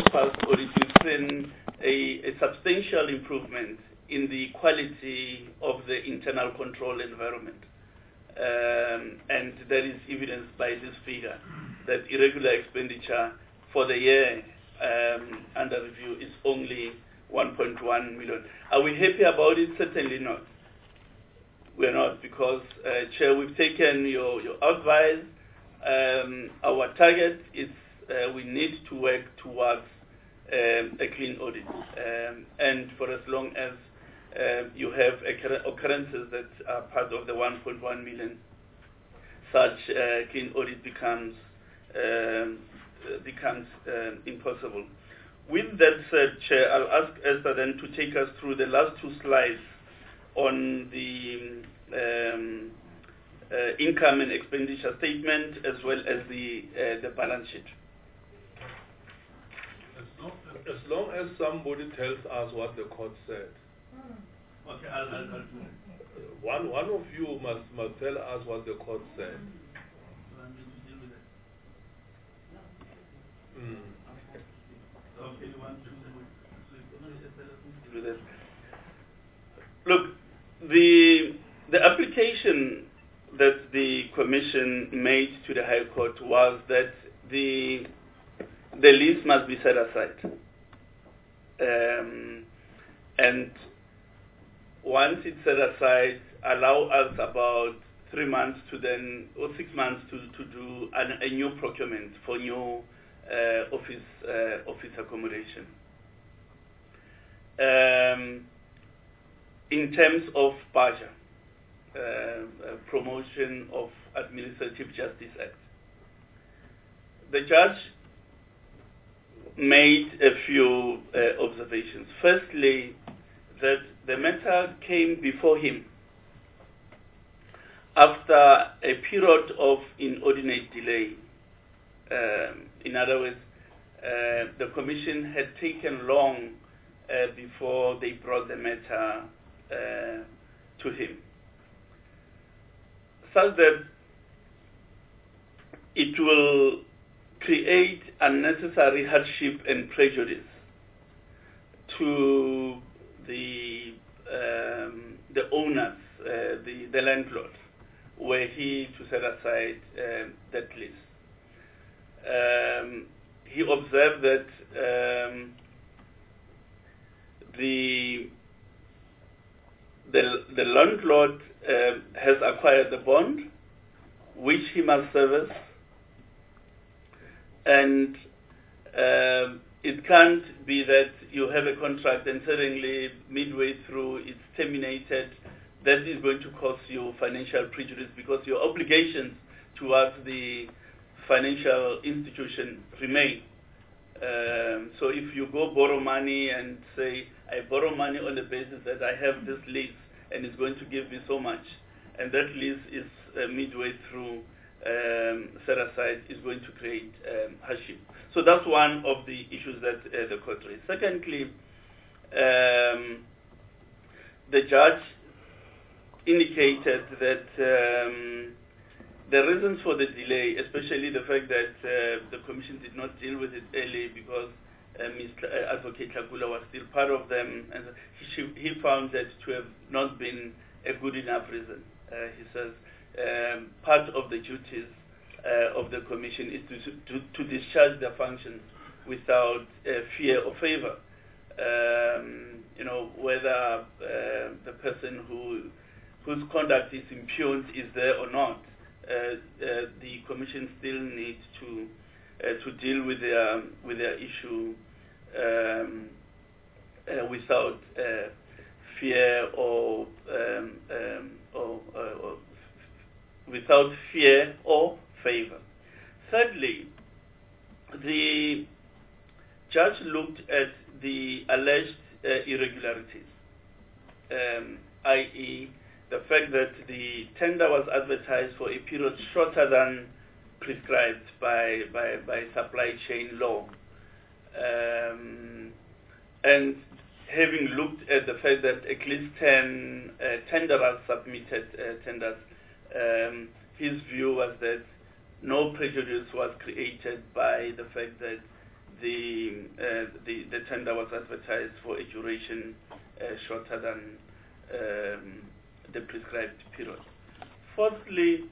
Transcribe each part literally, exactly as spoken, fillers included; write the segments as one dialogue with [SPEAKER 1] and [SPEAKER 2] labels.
[SPEAKER 1] past audit, we've seen a, a substantial improvement in the quality of the internal control environment. Um, and that is evidenced by this figure, that irregular expenditure for the year um, under review is only one point one million. Are we happy about it? Certainly not. We're not, because, uh, Chair, we've taken your, your advice. Um, our target is uh, we need to work towards um, a clean audit. Um, and for as long as uh, you have occur occurrences that are part of the one point one million, such uh, clean audit becomes, um, becomes uh, impossible. With that said, Chair, I'll ask Esther then to take us through the last two slides on the um, uh, income and expenditure statement, as well as the uh, the balance sheet.
[SPEAKER 2] As long, as long as somebody tells us what the court said.
[SPEAKER 1] Okay, I'll, I'll, I'll do it.
[SPEAKER 2] One one of you must must tell us what the court said. Mm.
[SPEAKER 1] Okay, you want to do that? Look, the the application that the Commission made to the High Court was that the the lease must be set aside, um, and once it's set aside, allow us about three months to then, or six months to to do an, a new procurement for new uh, office uh, office accommodation. Um, in terms of BAJA, uh, uh, Promotion of Administrative Justice Act, the judge made a few uh, observations. Firstly, that the matter came before him after a period of inordinate delay. Um, in other words, uh, the Commission had taken long uh, before they brought the matter uh, to him, such that it will create unnecessary hardship and prejudice to the um, the owners, uh, the, the landlord, were he to set aside uh, that lease. Um, he observed that um, the, the the landlord uh, has acquired the bond, which he must service, and um, it can't be that you have a contract and suddenly midway through it's terminated. That is going to cause you financial prejudice, because your obligations towards the financial institution remain. Um, so if you go borrow money and say, I borrow money on the basis that I have this lease and it's going to give me so much, and that lease is uh, midway through um, set aside, is going to create um, hardship. So that's one of the issues that uh, the court raised. Secondly, um, the judge indicated that um, the reasons for the delay, especially the fact that uh, the Commission did not deal with it early because uh, Mister Advocate Tlhakula was still part of them, and he, he found that to have not been a good enough reason. Uh, he says um, part of the duties uh, of the Commission is to, to, to discharge their functions without uh, fear or favor. Um, you know, whether uh, the person who whose conduct is impugned is there or not, uh, uh, the Commission still needs to uh, to deal with their with their issue um, uh, without uh, fear or, um, um, or, uh, or without fear or favor. Thirdly, the judge looked at the alleged uh, irregularities, um, that is, the fact that the tender was advertised for a period shorter than prescribed by, by, by supply chain law. Um, and having looked at the fact that at least ten uh, tenderers submitted uh, tenders, um, his view was that no prejudice was created by the fact that the, uh, the, the tender was advertised for a duration uh, shorter than um, the prescribed period. Fourthly,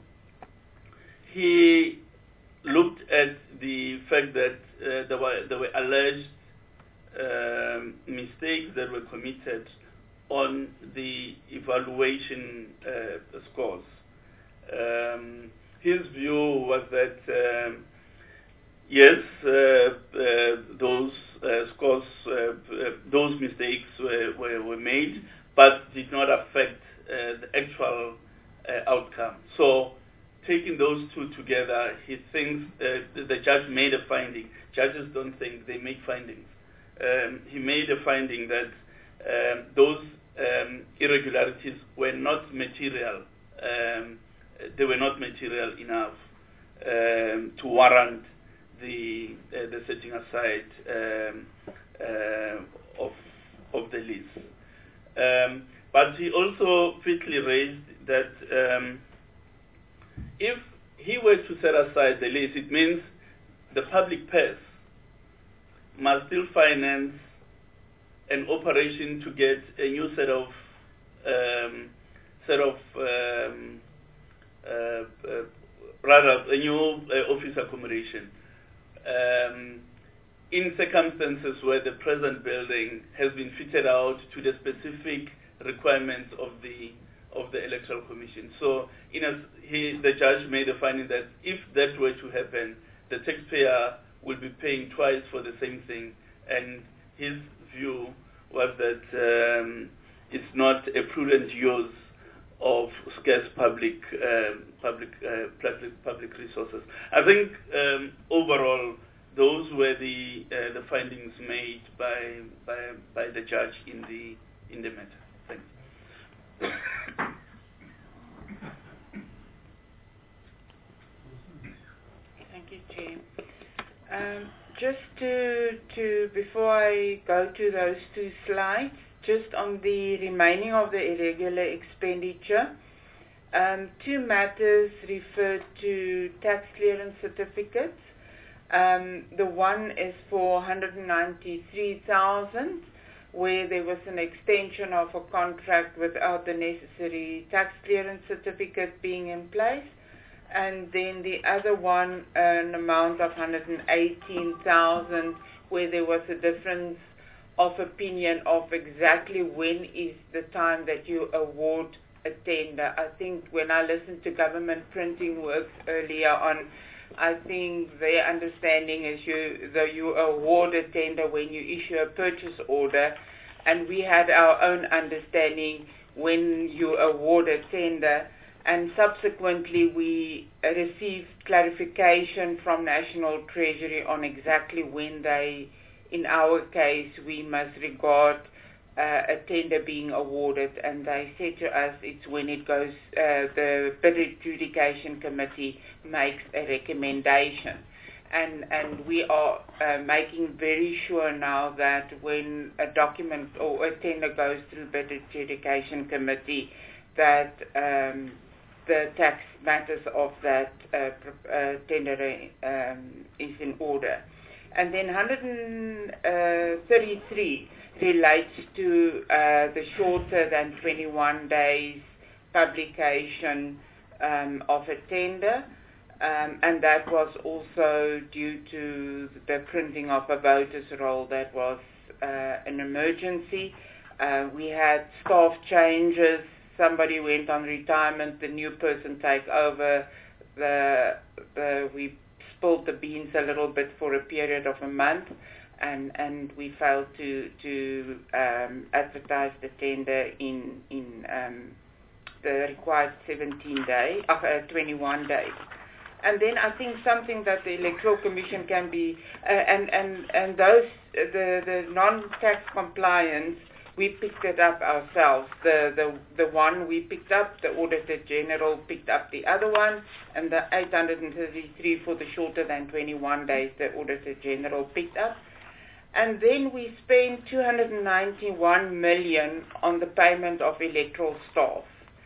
[SPEAKER 1] he looked at the fact that uh, there were there were alleged um, mistakes that were committed on the evaluation uh, scores. Um, his view was that um, yes, uh, uh, those uh, scores, uh, uh, those mistakes were, were, were made, but did not affect uh, the actual uh, outcome. So, taking those two together, he thinks uh, the judge made a finding. Judges don't think, they make findings. Um, he made a finding that um, those um, irregularities were not material. Um, they were not material enough um, to warrant the uh, the setting aside um, uh, of of the lease. Um, but he also fitly raised that um, if he were to set aside the lease, it means the public purse must still finance an operation to get a new set of um, set of um, uh, uh, rather a new uh, office accommodation. Um, in circumstances where the present building has been fitted out to the specific requirements of the of the Electoral Commission. So, in a, he, the judge made a finding that if that were to happen, the taxpayer will be paying twice for the same thing, and his view was that um, it's not a prudent use of scarce public uh, public, uh, public public resources. I think um, overall those were the uh, the findings made by by by the judge in the in the matter. Thanks.
[SPEAKER 3] Thank you, Chair. Um, just to to before I go to those two slides, just on the remaining of the irregular expenditure, um, two matters referred to tax clearance certificates. Um, the one is for one hundred ninety-three thousand, where there was an extension of a contract without the necessary tax clearance certificate being in place. And then the other one, an amount of one hundred eighteen thousand, where there was a difference of opinion of exactly when is the time that you award a tender. I think when I listened to Government Printing Works earlier on, I think their understanding is you, though you award a tender when you issue a purchase order, and we had our own understanding when you award a tender. And subsequently, we received clarification from National Treasury on exactly when they, in our case, we must regard uh, a tender being awarded. And they said to us it's when it goes, uh, the Bid Adjudication Committee makes a recommendation. And, and we are uh, making very sure now that when a document or a tender goes through Bid Adjudication Committee, that um, the tax matters of that uh, uh, tender um, is in order. And then one hundred thirty-three relates to uh, the shorter than twenty-one days publication um, of a tender, um, and that was also due to the printing of a voters roll that was uh, an emergency. Uh, we had staff changes. Somebody went on retirement, the new person take over, the, the, we spilled the beans a little bit for a period of a month, and, and we failed to, to um, advertise the tender in, in um, the required seventeen days, uh, twenty-one days. And then I think something that the Electoral Commission can be, uh, and, and, and those, the, the non-tax compliance, we picked it up ourselves. The, the the one we picked up, the Auditor General picked up the other one, and the eight hundred thirty-three for the shorter than twenty-one days, the Auditor General picked up. And then we spent two hundred ninety-one million on the payment of electoral staff.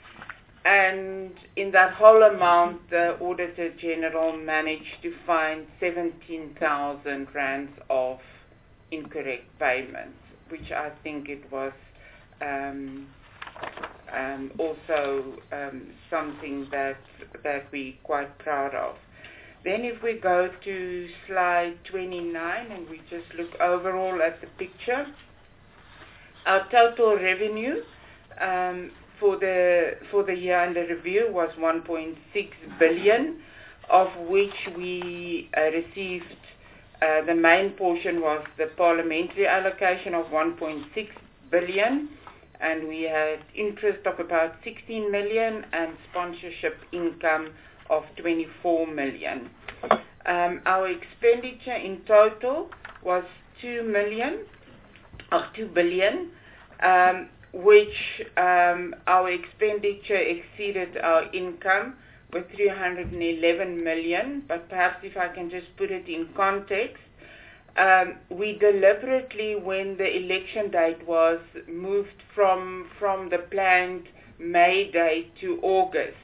[SPEAKER 3] And in that whole amount, the Auditor General managed to find seventeen thousand rands of incorrect payments, which I think it was um, um, also um, something that that we're quite proud of. Then if we go to slide twenty-nine and we just look overall at the picture, our total revenue um, for the for the year under review was one point six billion, of which we uh, received uh, the main portion was the parliamentary allocation of one point six billion, and we had interest of about sixteen million and sponsorship income of twenty-four million. Um, our expenditure in total was two million, or two billion, um, which um, our expenditure exceeded our income with three hundred eleven million. But perhaps if I can just put it in context, um, we deliberately, when the election date was moved from from the planned May date to August,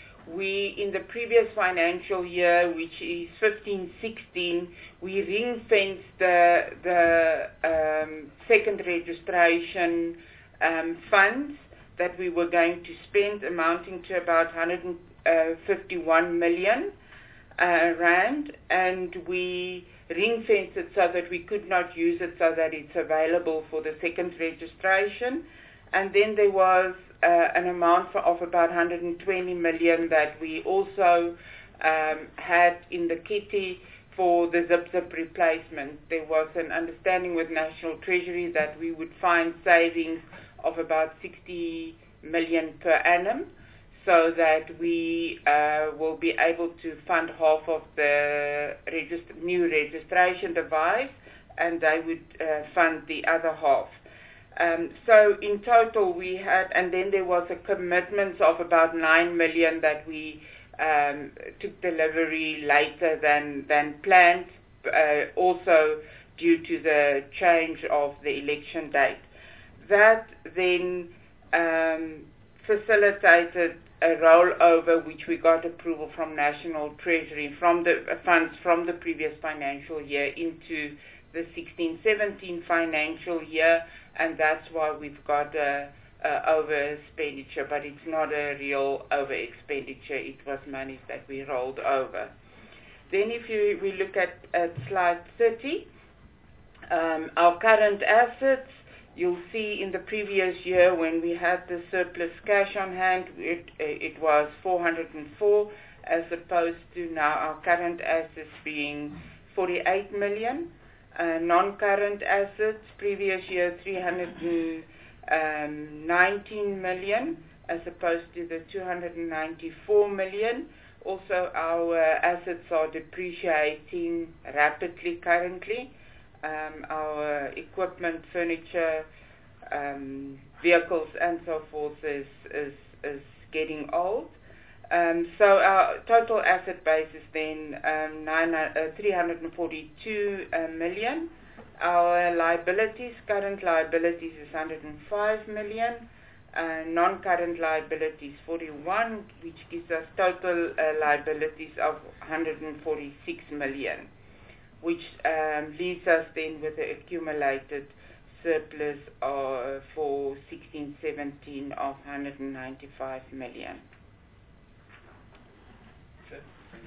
[SPEAKER 3] we, in the previous financial year, which is fifteen sixteen, we ring-fenced the, the um, second registration um, funds that we were going to spend, amounting to about one hundred fifty-one million uh, rand, and we ring-fenced it so that we could not use it so that it's available for the second registration. And then there was uh, an amount for, of about one hundred twenty million that we also um, had in the kitty for the zip-zip replacement. There was an understanding with National Treasury that we would find savings of about sixty million per annum, so that we uh, will be able to fund half of the regist- new registration device, and they would uh, fund the other half. Um, so in total we had, and then there was a commitment of about nine million that we um, took delivery later than, than planned, uh, also due to the change of the election date. That then um, facilitated a rollover, which we got approval from National Treasury, from the uh, funds from the previous financial year into the sixteen seventeen financial year, and that's why we've got a, a over expenditure, but it's not a real over expenditure. It was money that we rolled over. Then if you, we look at, at slide thirty, um, our current assets, you'll see in the previous year when we had the surplus cash on hand, it, it was four hundred four, as opposed to now our current assets being forty-eight million. Uh, non-current assets, previous year three hundred nineteen million, as opposed to the two hundred ninety-four million. Also, our assets are depreciating rapidly currently. Um, our equipment, furniture, um, vehicles, and so forth is, is, is getting old. Um, so our total asset base is then um, nine, uh, three hundred forty-two uh, million. Our liabilities, current liabilities is one hundred five million. Uh, non-current liabilities forty-one, which gives us total uh, liabilities of one hundred forty-six million, which um, leaves us then with the accumulated surplus uh, for sixteen seventeen of one hundred ninety-five million.
[SPEAKER 2] Okay, thank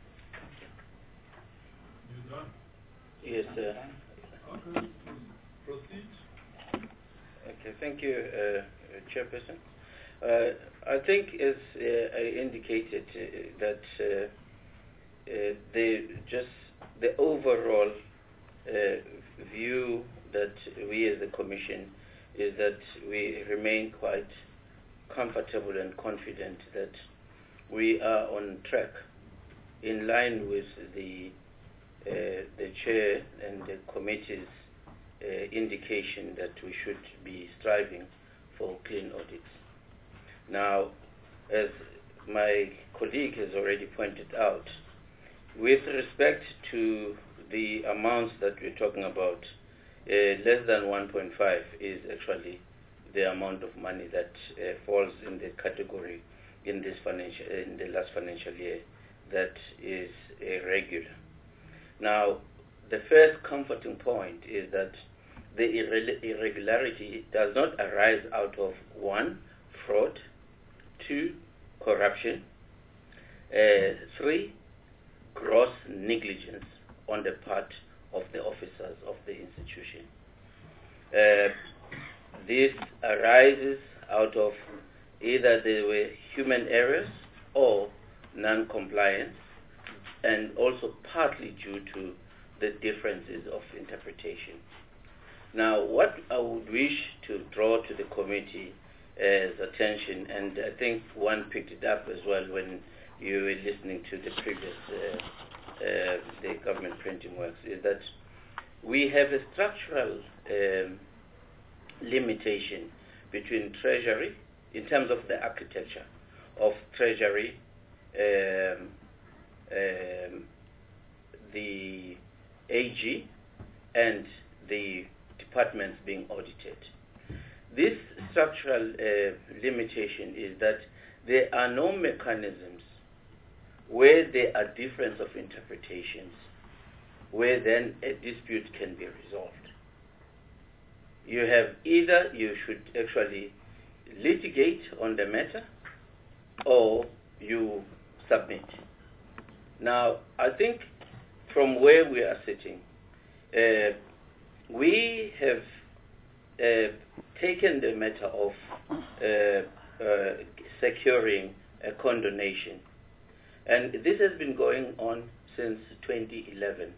[SPEAKER 2] you. You done?
[SPEAKER 4] Yes, sir.
[SPEAKER 2] Okay, proceed.
[SPEAKER 4] Okay, thank you, uh, Chairperson. Uh, I think, as uh, I indicated, uh, that uh, uh, the just the overall uh, view that we as a Commission is that we remain quite comfortable and confident that we are on track, in line with the uh, the chair and the committee's uh, indication that we should be striving for clean audits. Now, as my colleague has already pointed out, with respect to the amounts that we're talking about, uh, less than one point five is actually the amount of money that uh, falls in the category in this financial, in the last financial year, that is irregular. Now, the first comforting point is that the irre- irregularity does not arise out of one, fraud, two, corruption, uh, three, gross negligence on the part of the officers of the institution. Uh, this arises out of either there were human errors or non-compliance, and also partly due to the differences of interpretation. Now, what I would wish to draw to the committee's attention, and I think one picked it up as well when you were listening to the previous uh, uh, the government printing works, is that we have a structural um, limitation between Treasury, in terms of the architecture of Treasury, um, um, the A G, and the departments being audited. This structural uh, limitation is that there are no mechanisms where there are difference of interpretations, where then a dispute can be resolved. You have either you should actually litigate on the matter or you submit. Now, I think from where we are sitting, uh, we have uh, taken the matter of uh, uh, securing a condonation. And this has been going on since twenty eleven.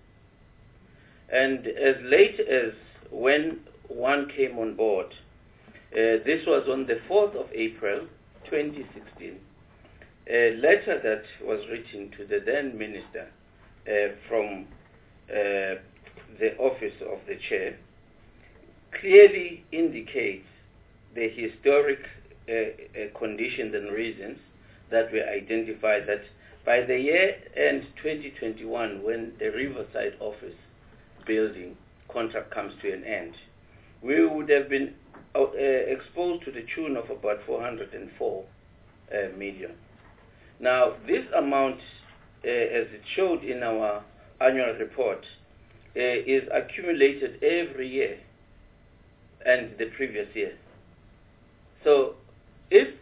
[SPEAKER 4] And as late as when one came on board, uh, this was on the fourth of April, twenty sixteen, a letter that was written to the then minister uh, from uh, the office of the chair clearly indicates the historic uh, uh, conditions and reasons that were identified, that by the year end twenty twenty-one, when the Riverside office building contract comes to an end, we would have been uh, uh, exposed to the tune of about four hundred four uh, million. Now, this amount, uh, as it showed in our annual report, uh, is accumulated every year and the previous year. So, if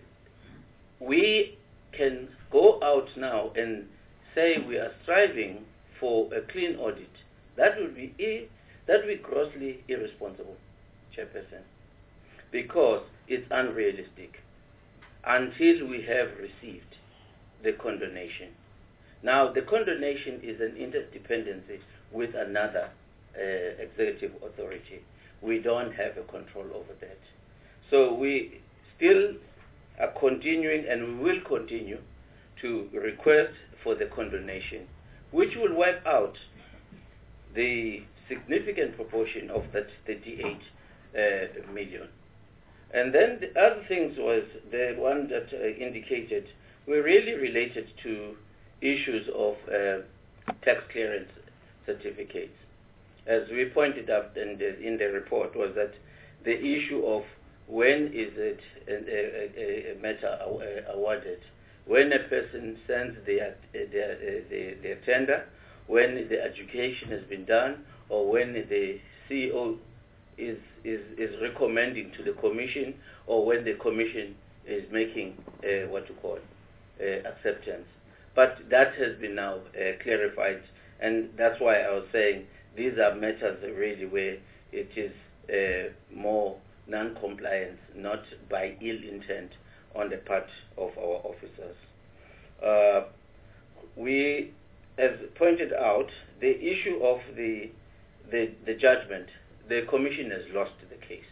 [SPEAKER 4] we can go out now and say we are striving for a clean audit, that would be e- that would be grossly irresponsible, Chairperson, because it's unrealistic until we have received the condonation. Now, the condonation is an interdependency with another uh, executive authority. We don't have a control over that. So we still are continuing, and we will continue to request for the condonation, which will wipe out the significant proportion of that thirty-eight uh, million. And then the other things was the one that uh, indicated were really related to issues of uh, tax clearance certificates. As we pointed out in the, in the report, was that the issue of when is it a, a, a matter awarded, when a person sends their, their, their, their tender, when the education has been done, or when the C E O is, is, is recommending to the commission, or when the commission is making uh, what you call uh, acceptance. But that has been now uh, clarified, and that's why I was saying these are matters really where it is uh, more non-compliance, not by ill intent on the part of our officers. Uh, we, as pointed out, the issue of the, the the judgment, the commission has lost the case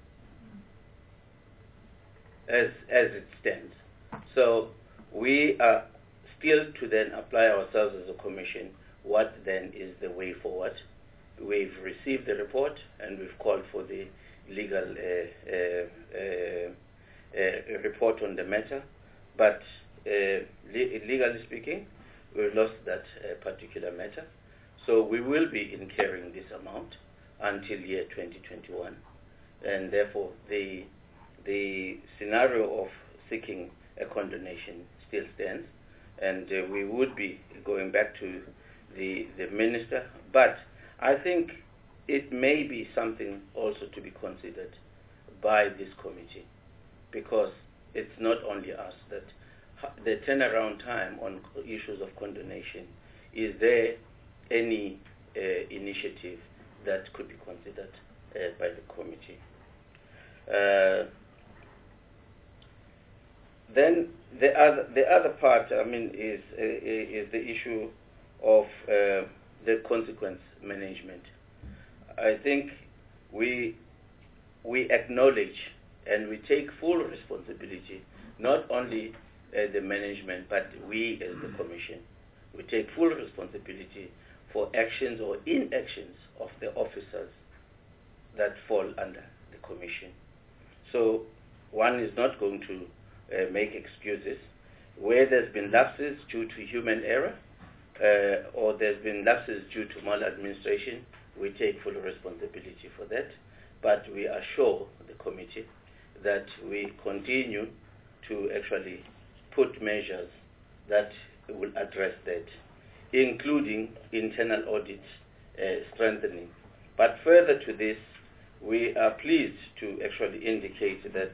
[SPEAKER 4] as as it stands. So we are still to then apply ourselves as a commission. What then is the way forward? We've received the report and we've called for the legal uh, uh, uh, uh, report on the matter, but uh, le- legally speaking, we've lost that uh, particular matter. So we will be incurring this amount until year twenty twenty-one, and therefore the the scenario of seeking a condonation still stands, and uh, we would be going back to the the minister. But I think it may be something also to be considered by this committee, because it's not only us that the turnaround time on issues of condonation. Is there any uh, initiative that could be considered uh, by the committee? Uh, then the other the other part, I mean, is uh, is the issue of uh, the consequence management. I think we we acknowledge and we take full responsibility, not only uh, the management, but we as the Commission. We take full responsibility for actions or inactions of the officers that fall under the Commission. So one is not going to uh, make excuses. Where there's been lapses due to human error, uh, or there's been lapses due to maladministration, we take full responsibility for that. But we assure the committee that we continue to actually put measures that will address that, including internal audit uh, strengthening. But further to this, we are pleased to actually indicate that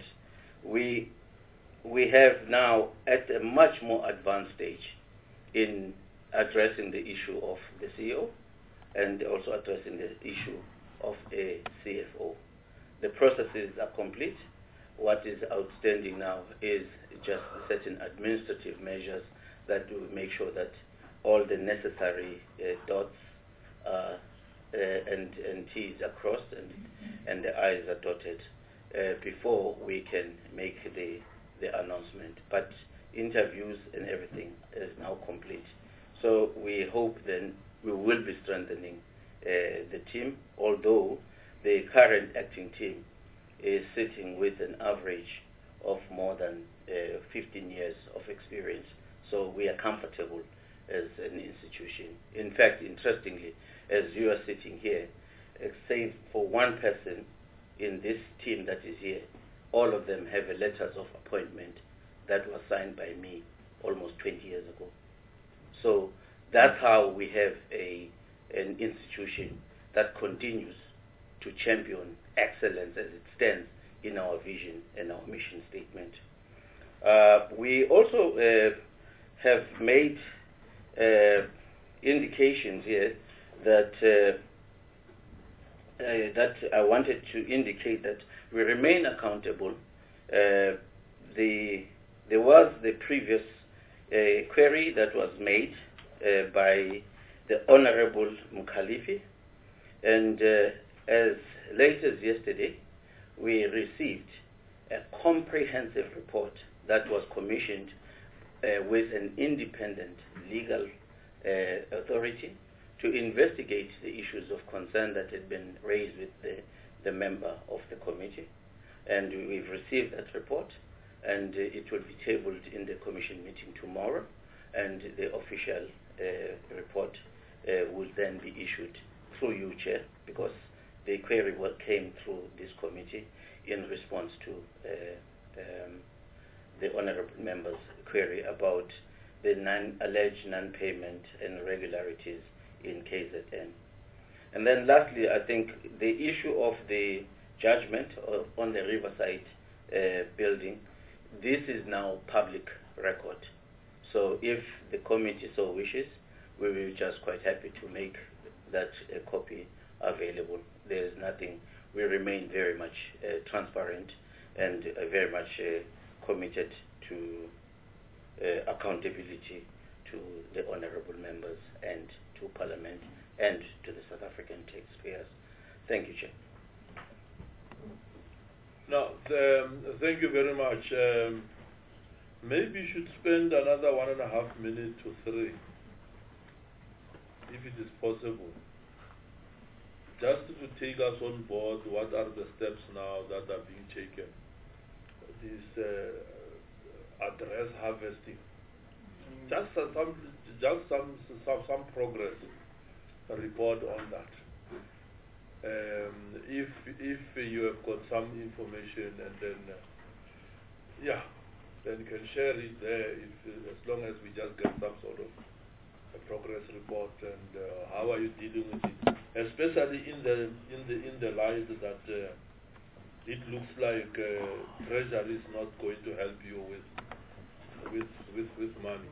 [SPEAKER 4] we we have now at a much more advanced stage in addressing the issue of the C E O and also addressing the issue of a C F O. The processes are complete. What is outstanding now is just certain administrative measures that will make sure that all the necessary uh, dots uh, uh, and, and T's are crossed and, and the I's are dotted uh, before we can make the, the announcement. But interviews and everything is now complete. So we hope then we will be strengthening uh, the team, although the current acting team is sitting with an average of more than uh, fifteen years of experience. So we are comfortable as an institution. In fact, interestingly, as you are sitting here, save for one person in this team that is here, all of them have a letters of appointment that was signed by me almost twenty years ago. So that's how we have a an institution that continues to champion excellence as it stands in our vision and our mission statement. Uh, we also uh, have made uh, indications here that uh, uh, that I wanted to indicate that we remain accountable. Uh, the there was the previous uh, query that was made uh, by the Honorable Mukhalifi, and uh, as late as yesterday, we received a comprehensive report that was commissioned uh, with an independent legal uh, authority to investigate the issues of concern that had been raised with the, the member of the committee. And we've received that report, and uh, it will be tabled in the commission meeting tomorrow, and the official uh, report uh, will then be issued through you, Chair, because the query came through this committee in response to uh, um, the honourable member's query about the non, alleged non-payment and irregularities in K Z N. And then lastly, I think the issue of the judgment of, on the Riverside uh, building, this is now public record. So if the committee so wishes, we will be just quite happy to make that uh, copy available. There is nothing. We remain very much uh, transparent and uh, very much uh, committed to uh, accountability to the honourable members and to Parliament and to the South African taxpayers. Thank you, Chair.
[SPEAKER 2] Now, the, um, thank you very much. Um, maybe you should spend another one and a half minutes to three, if it is possible, just to take us on board. What are the steps now that are being taken? This uh, address harvesting, just some, just some, some, some progress report on that. Um, if if you have got some information, and then uh, yeah, then you can share it there. If as long as we just get some sort of a progress report, and uh, how are you dealing with it? especially in the in the in the light that uh, it looks like uh, Treasury is not going to help you with with with, with money.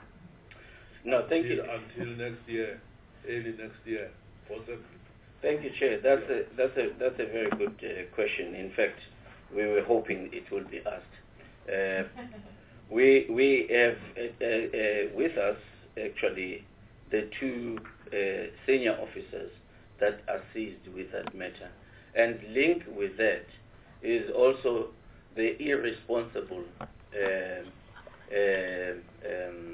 [SPEAKER 4] No, thank
[SPEAKER 2] until,
[SPEAKER 4] you.
[SPEAKER 2] Until next year, early next year, possibly.
[SPEAKER 4] Thank you, Chair. That's
[SPEAKER 2] yeah.
[SPEAKER 4] a that's a that's a very good uh, question. In fact, we were hoping it will be asked. Uh, we we have uh, uh, with us actually the two uh, senior officers that are seized with that matter, and linked with that is also the irresponsible uh, uh, um,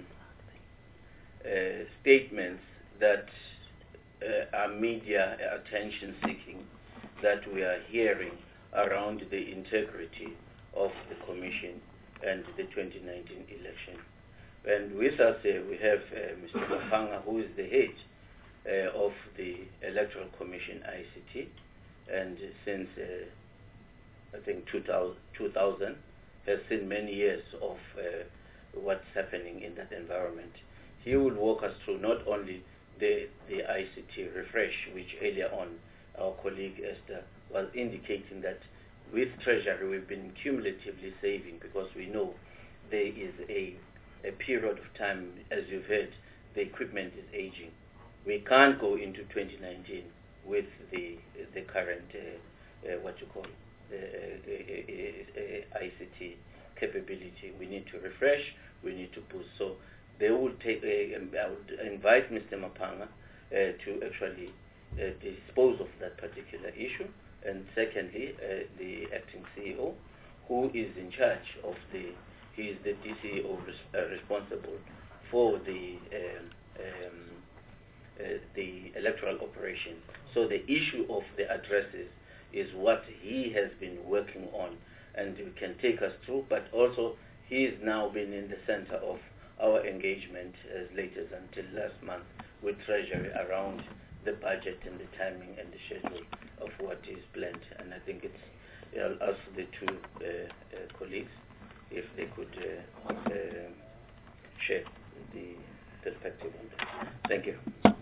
[SPEAKER 4] uh, statements that uh, are media attention seeking that we are hearing around the integrity of the Commission and the twenty nineteen election. And with us uh, we have uh, Mister Mapanga, who is the head uh, of the Electoral Commission I C T, and since uh, I think two thousand has seen many years of uh, what's happening in that environment. He will walk us through not only the, the I C T refresh, which earlier on our colleague Esther was indicating that with Treasury we've been cumulatively saving, because we know there is a, a period of time, as you've heard, the equipment is aging. We can't go into twenty nineteen with the the current uh, uh, what you call uh, uh, uh, uh, I C T capability. We need to refresh, we need to boost. So they will take. Uh, I would invite Mister Mapanga uh, to actually uh, dispose of that particular issue. And secondly, uh, the acting C E O, who is in charge of the, he is the D C E O res, uh, responsible for the um, um, uh, the electoral operation. So the issue of the addresses is what he has been working on, and we can take us through. But also, he has now been in the center of our engagement as late as until last month with Treasury around the budget and the timing and the schedule of what is planned. And I think it's, I'll ask the two uh, uh, colleagues if they could uh, uh, share the perspective on that. Thank you.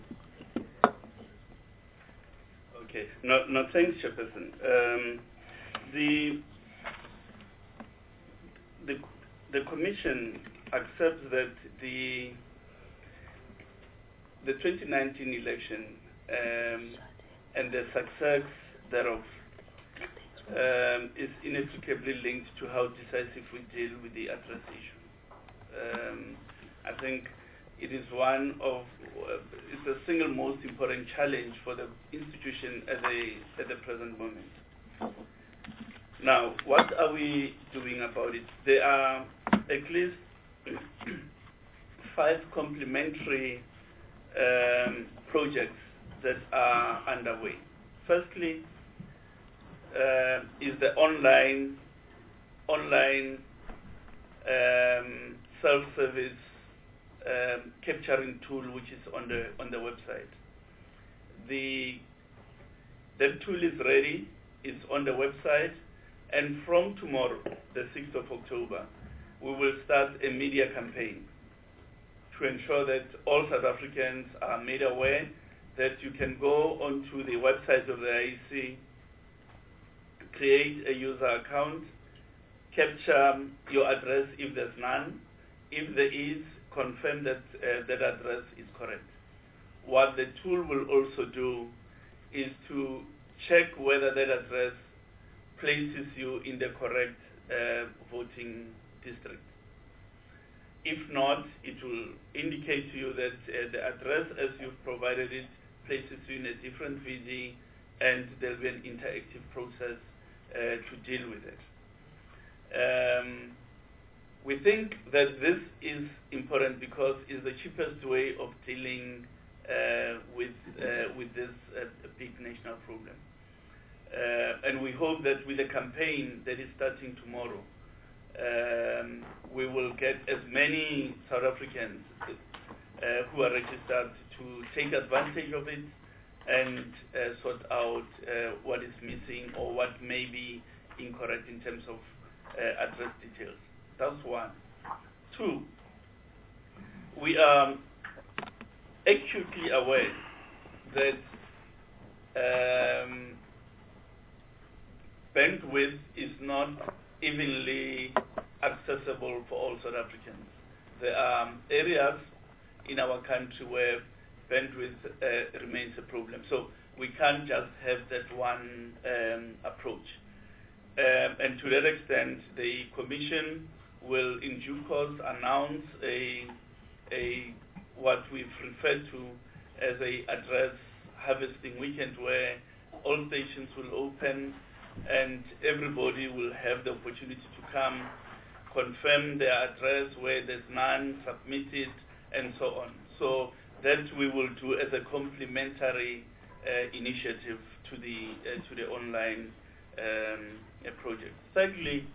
[SPEAKER 1] Okay. No, no thanks, Chairperson. Um, the, the, the Commission accepts that the the twenty nineteen election um, and the success thereof um, is inextricably linked to how decisive we deal with the address issue. Um, I think it is one of, uh, it's the single most important challenge for the institution at the, at the present moment. Now, what are we doing about it? There are at least five complementary um, projects that are underway. Firstly, uh, is the online online um, self-service um, capturing tool, which is on the on the website. The that tool is ready. It's on the website, and from tomorrow, the sixth of October, we will start a media campaign to ensure that all South Africans are made aware that you can go onto the website of the I E C, create a user account, capture your address if there's none. If there is, confirm that uh, that address is correct. What the tool will also do is to check whether that address places you in the correct uh, voting district. If not, it will indicate to you that uh, the address as you've provided it places you in a different V D, and there'll be an interactive process uh, to deal with it. Um, we think that this is important because it's the cheapest way of dealing uh, with uh, with this uh, big national problem. Uh, and we hope that with the campaign that is starting tomorrow, um, we will get as many South Africans uh, who are registered to take advantage of it and uh, sort out uh, what is missing or what may be incorrect in terms of uh, address details. That's one. Two, we are acutely aware that um, bandwidth is not evenly accessible for all South Africans. There are areas in our country where bandwidth uh, remains a problem. So we can't just have that one um, approach. Um, and to that extent, the Commission will in due course announce a, a what we've referred to as a address harvesting weekend, where all stations will open and everybody will have the opportunity to come, confirm their address where there's none, submit it, and so on. So that we will do as a complementary uh, initiative to the uh, to the online um, uh, project. Thirdly,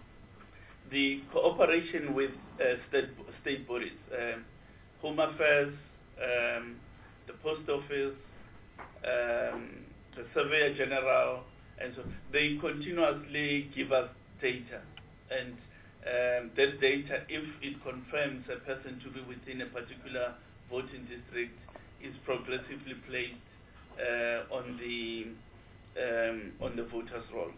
[SPEAKER 1] the cooperation with uh, state state bodies, um, Home Affairs, um, the Post Office, um, the Surveyor General, and so they continuously give us data, and um, that data, if it confirms a person to be within a particular voting district, is progressively placed uh, on the um, on the voters' roll.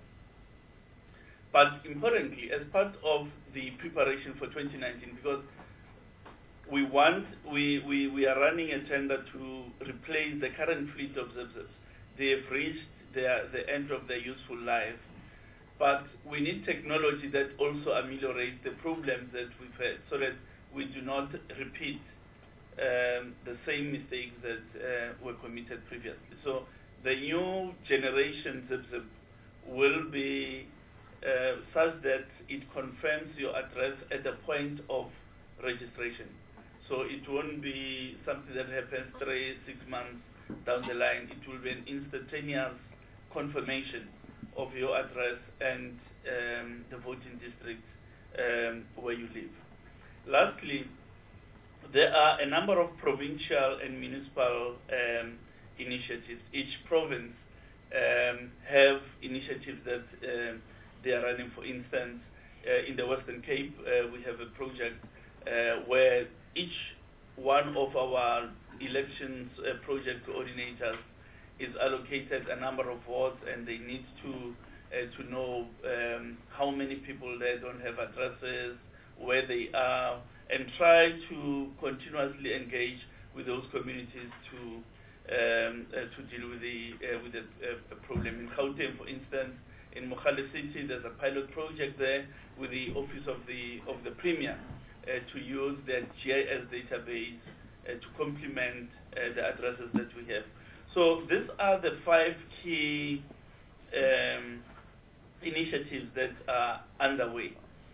[SPEAKER 1] But importantly, as part of the preparation for twenty nineteen, because we want, we, we, we are running a tender to replace the current fleet of Z B Ps. They have reached their, the end of their useful life, but we need technology that also ameliorates the problems that we've had, so that we do not repeat um, the same mistakes that uh, were committed previously. So the new generation Z B P will be uh, such that it confirms your address at the point of registration. So it won't be something that happens three, six months down the line. It will be an instantaneous confirmation of your address and um, the voting district um, where you live. Lastly, there are a number of provincial and municipal um, initiatives. Each province um, have initiatives that um, they are running. For instance, uh, in the Western Cape, uh, we have a project uh, where each one of our elections uh, project coordinators is allocated a number of wards, and they need to uh, to know um, how many people there don't have addresses, where they are, and try to continuously engage with those communities to um, uh, to deal with the uh, with the uh, problem. In Gauteng, for instance, in Mogale City, there's a pilot project there with the Office of the of the Premier uh, to use their G I S database uh, to complement uh, the addresses that we have. So these are the five key um, initiatives that are underway.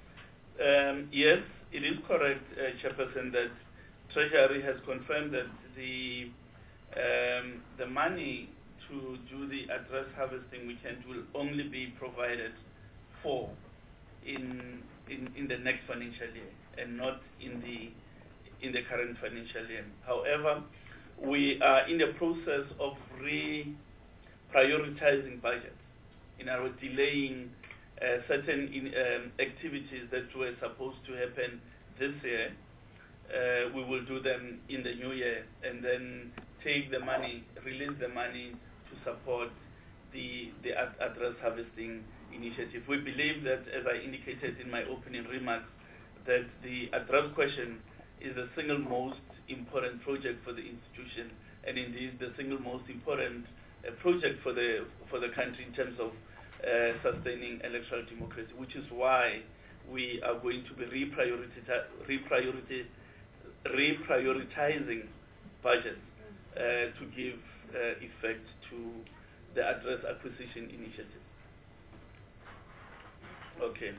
[SPEAKER 1] Um, yes, it is correct, uh, Chairperson, that Treasury has confirmed that the um, the money to do the address harvesting weekend will only be provided for in, in in the next financial year and not in the in the current financial year. However, we are in the process of re-prioritizing budgets. In our delaying uh, certain in, um, activities that were supposed to happen this year, uh, we will do them in the new year and then take the money, release the money to support the, the ad address harvesting initiative. We believe that, as I indicated in my opening remarks, that the address question is the single most important project for the institution, and indeed the single most important uh, project for the for the country in terms of uh, sustaining electoral democracy, which is why we are going to be reprioritize, reprioritizing budgets uh, to give uh, effect to the address acquisition initiative. Okay.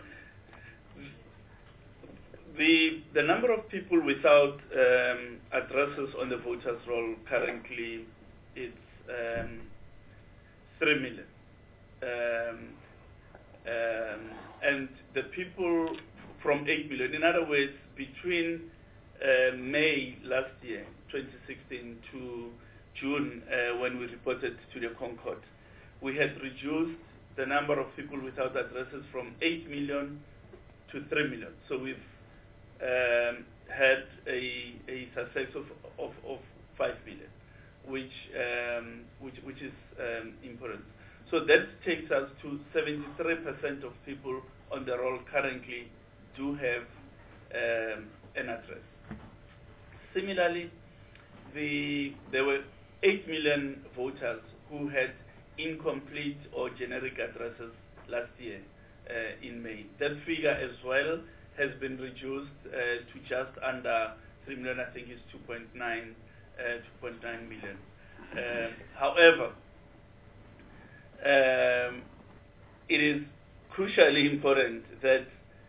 [SPEAKER 1] The, the number of people without um, addresses on the voters' roll currently is um, three million. Um, um, and the people from eight million, in other words, between uh, May last year, twenty sixteen, to June, uh, when we reported to the Concord, we had reduced the number of people without addresses from eight million to three million. So we've Um, had a, a success of, of, of five million. which um, which which is um, important. So that takes us to seventy-three percent of people on the roll currently do have um, an address. Similarly, the there were eight million voters who had incomplete or generic addresses last year uh, in May. That figure as well has been reduced uh, to just under three million. I think it's two point nine million. Um, however, um, it is crucially important that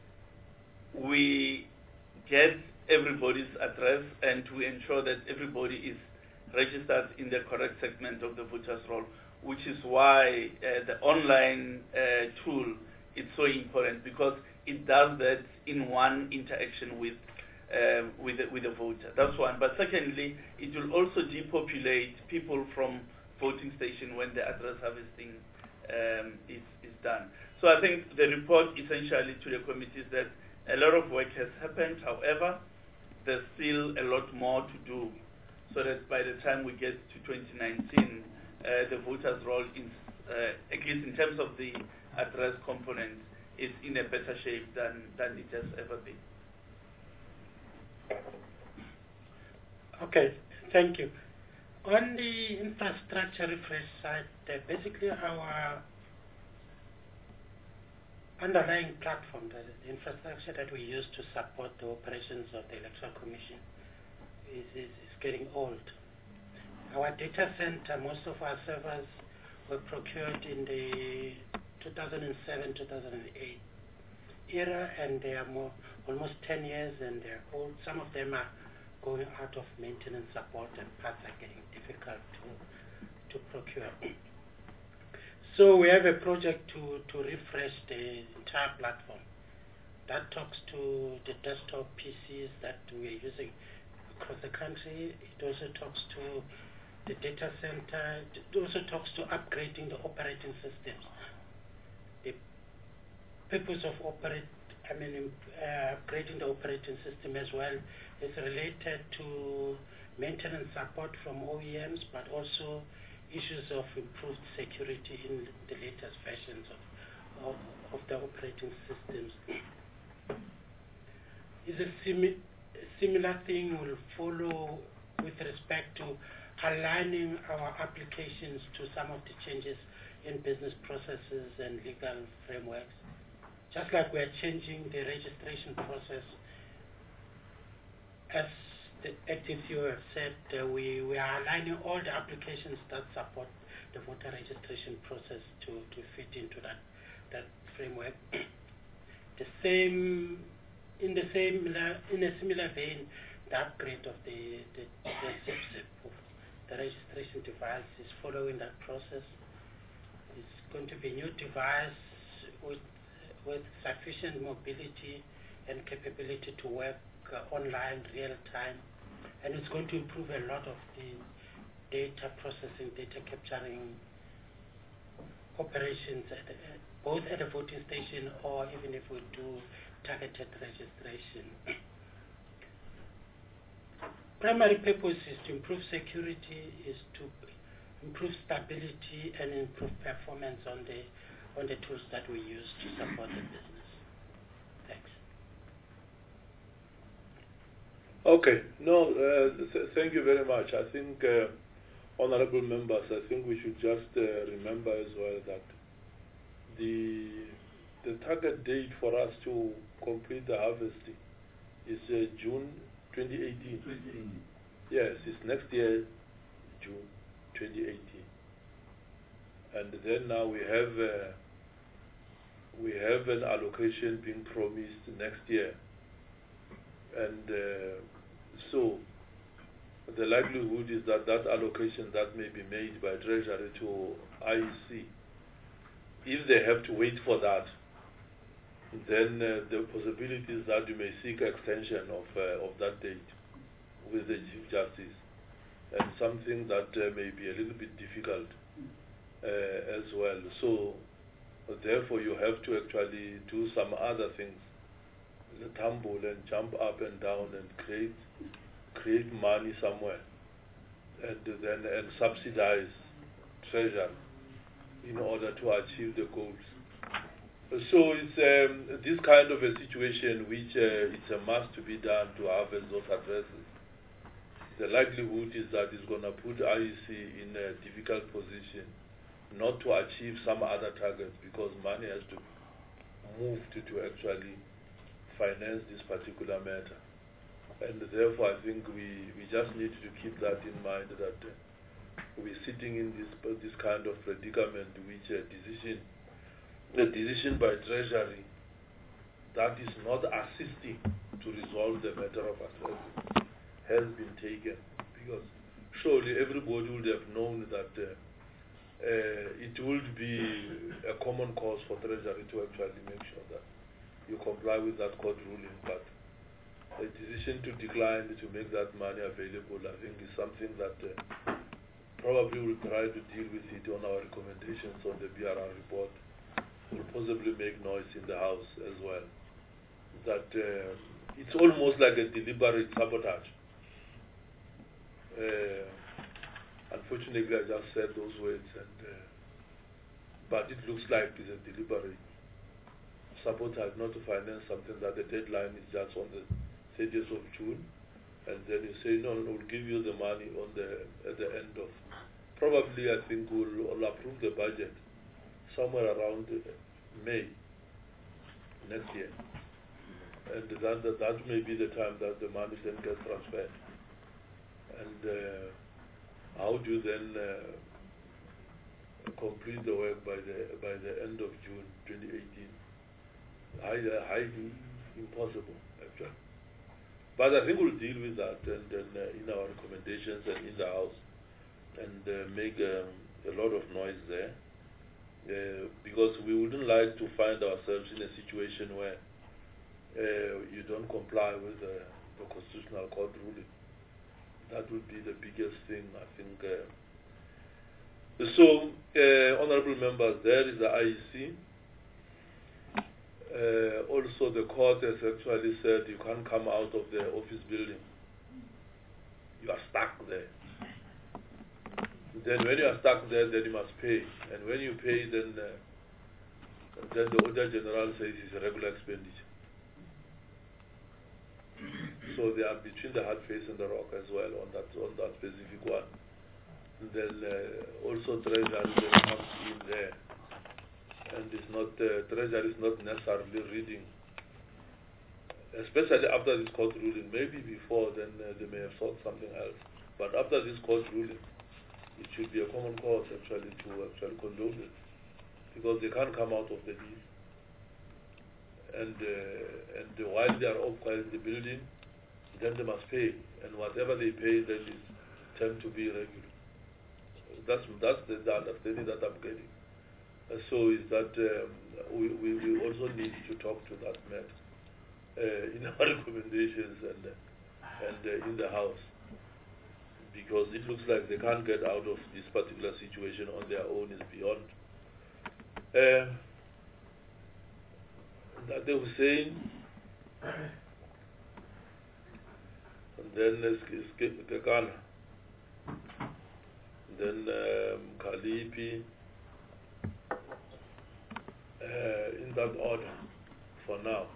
[SPEAKER 1] we get everybody's address and to ensure that everybody is registered in the correct segment of the voters roll, which is why uh, the online uh, tool is so important, because it does that in one interaction with uh, with the, with the voter. That's one. But secondly, it will also depopulate people from voting station when the address harvesting um, is is done. So I think the report essentially to the committee is that a lot of work has happened. However, there's still a lot more to do, so that by the time we get to twenty nineteen, uh, the voters' roll is, uh, at least in terms of the address component, is in a better shape than, than it has ever been.
[SPEAKER 5] Okay, thank you. On the infrastructure refresh side, uh, basically our underlying platform, the, the infrastructure that we use to support the operations of the Electoral Commission is, is, is getting old. Our data center, most of our servers were procured in the two thousand seven, two thousand eight era, and they are more, almost ten years, and they're old. Some of them are going out of maintenance support, and parts are getting difficult to, to procure. So we have a project to, to refresh the entire platform. That talks to the desktop P Cs that we're using across the country. It also talks to the data center. It also talks to upgrading the operating systems. The purpose of operate, I mean, uh, upgrading the operating system as well is related to maintenance support from O E Ms, but also issues of improved security in the latest versions of, of, of the operating systems. Is a simi similar thing will follow with respect to aligning our applications to some of the changes in business processes and legal frameworks. Just like we are changing the registration process, as the active you have said, uh, we, we are aligning all the applications that support the voter registration process to, to fit into that, that framework. The same, in the same, in a similar vein, the upgrade of the, the, the zip zip of the registration device is following that process. It's going to be a new device with, with sufficient mobility and capability to work uh, online real time. And it's going to improve a lot of the data processing, data capturing operations, at the, both at a voting station or even if we do targeted registration. Primary purpose is to improve security, is to improve stability and improve performance on the on the tools that we use to support the business. Thanks.
[SPEAKER 2] Okay. No, uh, th thank you very much. I think, uh, honorable members, I think we should just uh, remember as well that the the target date for us to complete the harvesting is uh, June twenty eighteen. Yes, it's next year, June twenty eighteen. And then now we have uh, we have an allocation being promised next year, and uh, so the likelihood is that that allocation that may be made by Treasury to I E C, if they have to wait for that, then uh, the possibility is that you may seek extension of uh, of that date with the Chief Justice, and something that uh, may be a little bit difficult uh, as well. So therefore you have to actually do some other things, tumble and jump up and down and create create money somewhere and then and subsidize treasury in order to achieve the goals. So it's um, this kind of a situation which uh, it's a must to be done to harvest those addresses. The likelihood is that it's going to put I E C in a difficult position not to achieve some other targets because money has to move to, to actually finance this particular matter. And therefore I think we, we just need to keep that in mind, that uh, we're sitting in this, this kind of predicament which a decision the decision by Treasury that is not assisting to resolve the matter of addresses has been taken, because surely everybody would have known that uh, uh, it would be a common cause for Treasury to actually make sure that you comply with that court ruling, but a decision to decline to make that money available, I think, is something that uh, probably we'll try to deal with it on our recommendations on the B R R report. Will possibly make noise in the House as well. That uh, it's almost like a deliberate sabotage. Uh, unfortunately, I just said those words, and uh, but it looks like it's a deliberate sabotage not to finance something that the deadline is just on the thirtieth of June, and then you say no, no, we'll give you the money on the at the end of. Probably, I think we'll, we'll approve the budget somewhere around May next year, and that, that that may be the time that the money then gets transferred. And uh, how do you then uh, complete the work by the by the end of June twenty eighteen? Highly, highly impossible, actually. But I think we'll deal with that and then uh, in our recommendations and in the House, and uh, make um, a lot of noise there. Uh, because we wouldn't like to find ourselves in a situation where uh, you don't comply with uh, the Constitutional Court ruling. That would be the biggest thing, I think. Uh, so, uh, honorable members, there is the I E C. Uh, also, the court has actually said you can't come out of the office building. You are stuck there. Then when you are stuck there, then you must pay. And when you pay, then uh, then the Auditor General says it's a regular expenditure. So they are between the hard face and the rock as well on that on that specific one. And then uh, also Treasury then comes in there, and it's not uh, Treasury is not necessarily reading, especially after this court ruling. Maybe before then uh, they may have sought something else, but after this court ruling, it should be a common cause actually to actually condone it, because they can't come out of the deal. And uh, and while they are occupying the building, then they must pay, and whatever they pay then is tend to be regular. That's that's the, the understanding that I'm getting. Uh, so is that um, we, we we also need to talk to that matter uh, in our recommendations and uh, and uh, in the House, because it looks like they can't get out of this particular situation on their own. Is beyond. Uh, that they were saying, and then let's skip Ghana, then um, Kalipi, uh, in that order for now.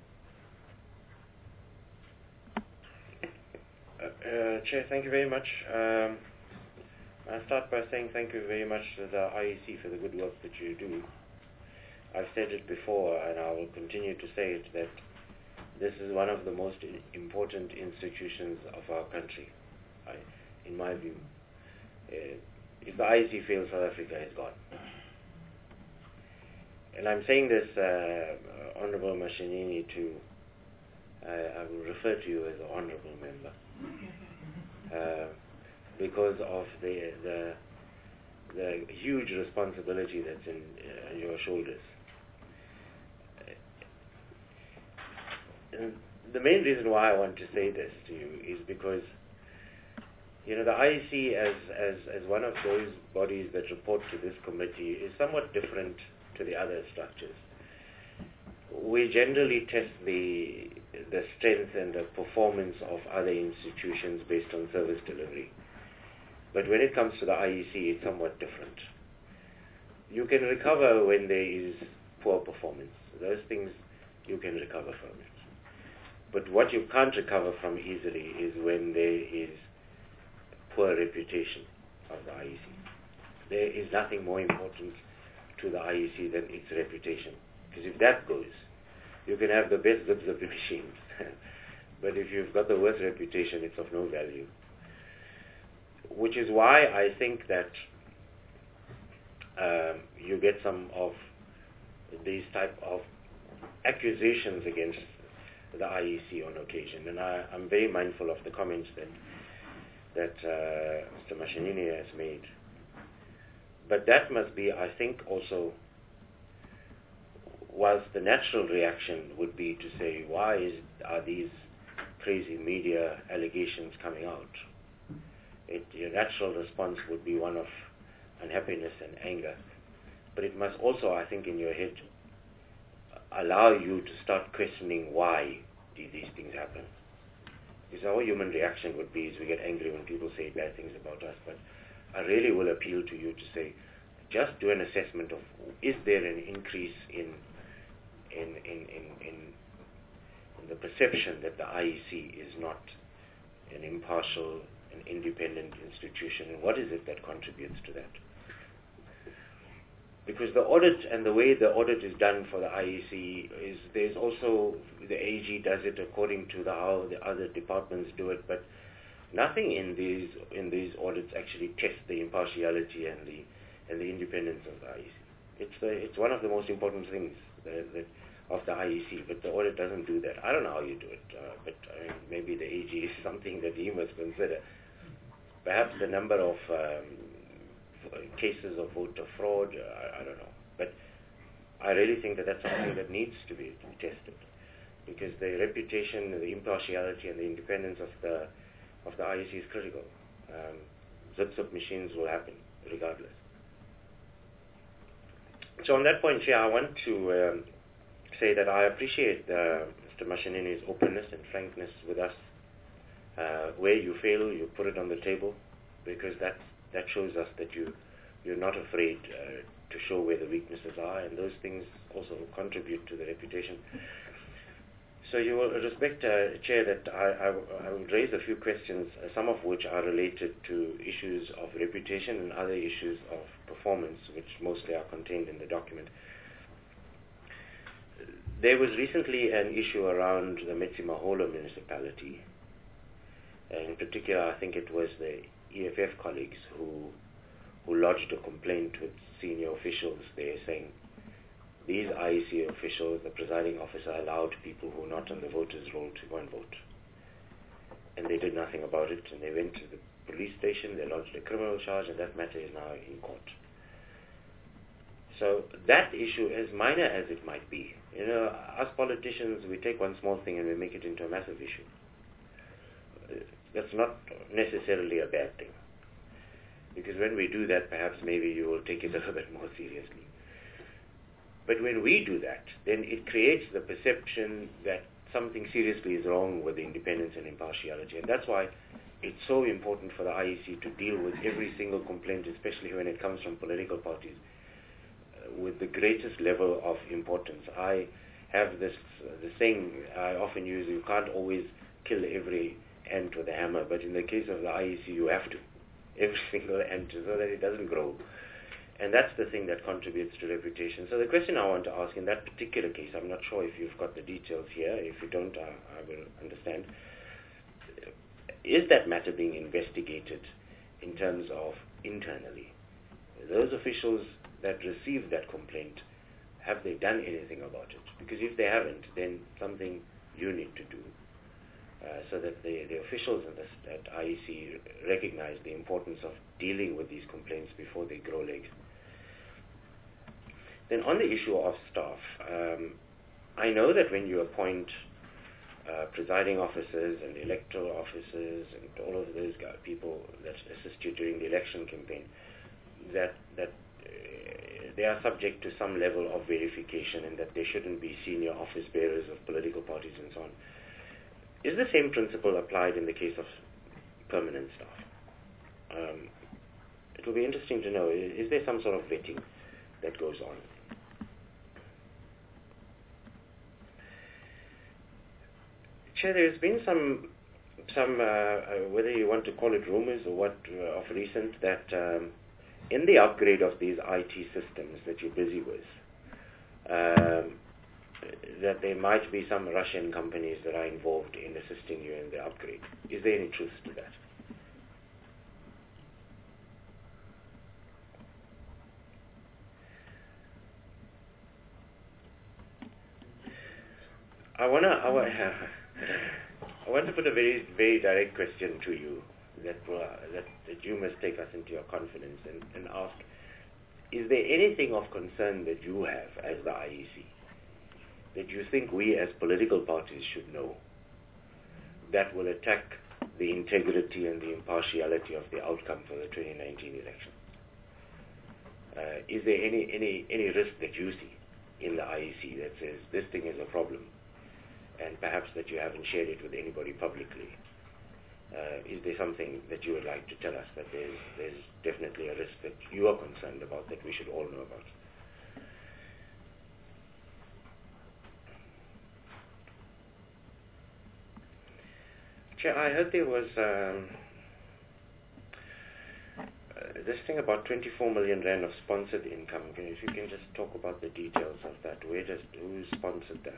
[SPEAKER 6] Uh, uh, Chair, thank you very much. Um, I'll start by saying thank you very much to the I E C for the good work that you do. I've said it before, and I will continue to say it, that this is one of the most important institutions of our country, I, in my view. Uh, if the I E C fails, South Africa is gone. And I'm saying this, uh, Honorable Mashinini, to, uh, I will refer to you as an honorable member, uh, because of the, the the huge responsibility that's in uh, your shoulders. And the main reason why I want to say this to you is because, you know, the I E C as, as, as one of those bodies that report to this committee is somewhat different to the other structures. We generally test the, the strength and the performance of other institutions based on service delivery. But when it comes to the I E C, it's somewhat different. You can recover when there is poor performance. Those things you can recover from it. But what you can't recover from easily is when there is poor reputation of the I E C. There is nothing more important to the I E C than its reputation. Because if that goes, you can have the best zip zip machines. But if you've got the worst reputation, it's of no value. Which is why I think that um, you get some of these type of accusations against the I E C on occasion. And I, I'm very mindful of the comments that that uh, Mister Mashinini has made. But that must be, I think, also, whilst the natural reaction would be to say, why is, are these crazy media allegations coming out? It, your natural response would be one of unhappiness and anger. But it must also, I think, in your head, allow you to start questioning why did these things happen. Because our human reaction would be is we get angry when people say bad things about us. But I really will appeal to you to say, just do an assessment of, is there an increase in in in in, in, in the perception that the I E C is not an impartial and independent institution, and what is it that contributes to that? Because the audit and the way the audit is done for the I E C is, there's also, the A G does it according to the, how the other departments do it, but nothing in these in these audits actually tests the impartiality and the and the independence of the I E C. It's the, it's one of the most important things that, that of the I E C, but the audit doesn't do that. I don't know how you do it, uh, but I mean, maybe the A G is something that he must consider. Perhaps the number of um, cases of voter fraud, uh, I, I don't know. But I really think that that's something that needs to be, to be tested, because the reputation, the impartiality, and the independence of the of the I E C is critical. Um, zip-zip machines will happen regardless. So on that point, Chair, I want to um, say that I appreciate uh, Mister Mashinini's openness and frankness with us. Uh, where you fail, you put it on the table, because that that shows us that you you're not afraid uh, to show where the weaknesses are, and those things also contribute to the reputation. So you will respect, uh, Chair, that I, I, I will raise a few questions, uh, some of which are related to issues of reputation and other issues of performance, which mostly are contained in the document. There was recently an issue around the Metsimaholo municipality. In particular, I think it was the E F F colleagues who who lodged a complaint with senior officials there saying these I E C officials, the presiding officer, allowed people who were not on the voters' roll to go and vote. And they did nothing about it, and they went to the police station, they lodged a criminal charge, and that matter is now in court. So that issue, as minor as it might be, you know, us politicians, we take one small thing and we make it into a massive issue. That's not necessarily a bad thing. Because when we do that, perhaps maybe you will take it a little bit more seriously. But when we do that, then it creates the perception that something seriously is wrong with the independence and impartiality. And that's why it's so important for the I E C to deal with every single complaint, especially when it comes from political parties, uh, with the greatest level of importance. I have this uh, the saying I often use, you can't always kill every ant with a hammer, but in the case of the I E C, you have to. Every single ant, so that it doesn't grow. And that's the thing that contributes to reputation. So the question I want to ask in that particular case, I'm not sure if you've got the details here. If you don't, I, I will understand. Is that matter being investigated in terms of internally? Those officials that received that complaint, have they done anything about it? Because if they haven't, then something you need to do. Uh, so that the, the officials in this, at I E C recognize the importance of dealing with these complaints before they grow legs. Then on the issue of staff, um, I know that when you appoint uh, presiding officers and electoral officers and all of those guys, people that assist you during the election campaign, that, that uh, they are subject to some level of verification and that they shouldn't be senior office bearers of political parties and so on. Is the same principle applied in the case of permanent staff? Um, it will be interesting to know, is, is there some sort of vetting that goes on? Chair, there's been some, some uh, uh, whether you want to call it rumors or what, uh, of recent, that um, in the upgrade of these I T systems that you're busy with, um, that there might be some Russian companies that are involved in assisting you in the upgrade. Is there any truth to that? I wanna, I wanna, I want to put a very, very direct question to you that uh, that, that you must take us into your confidence and, and ask: is there anything of concern that you have as the I E C that you think we as political parties should know that will attack the integrity and the impartiality of the outcome for the twenty nineteen election? Uh, is there any, any, any risk that you see in the I E C that says this thing is a problem, and perhaps that you haven't shared it with anybody publicly? Uh, is there something that you would like to tell us that there's, there's definitely a risk that you are concerned about that we should all know about? Chair, I heard there was um, uh, this thing about twenty-four million rand of sponsored income. Can, if you can just talk about the details of that. Where does, who sponsored that?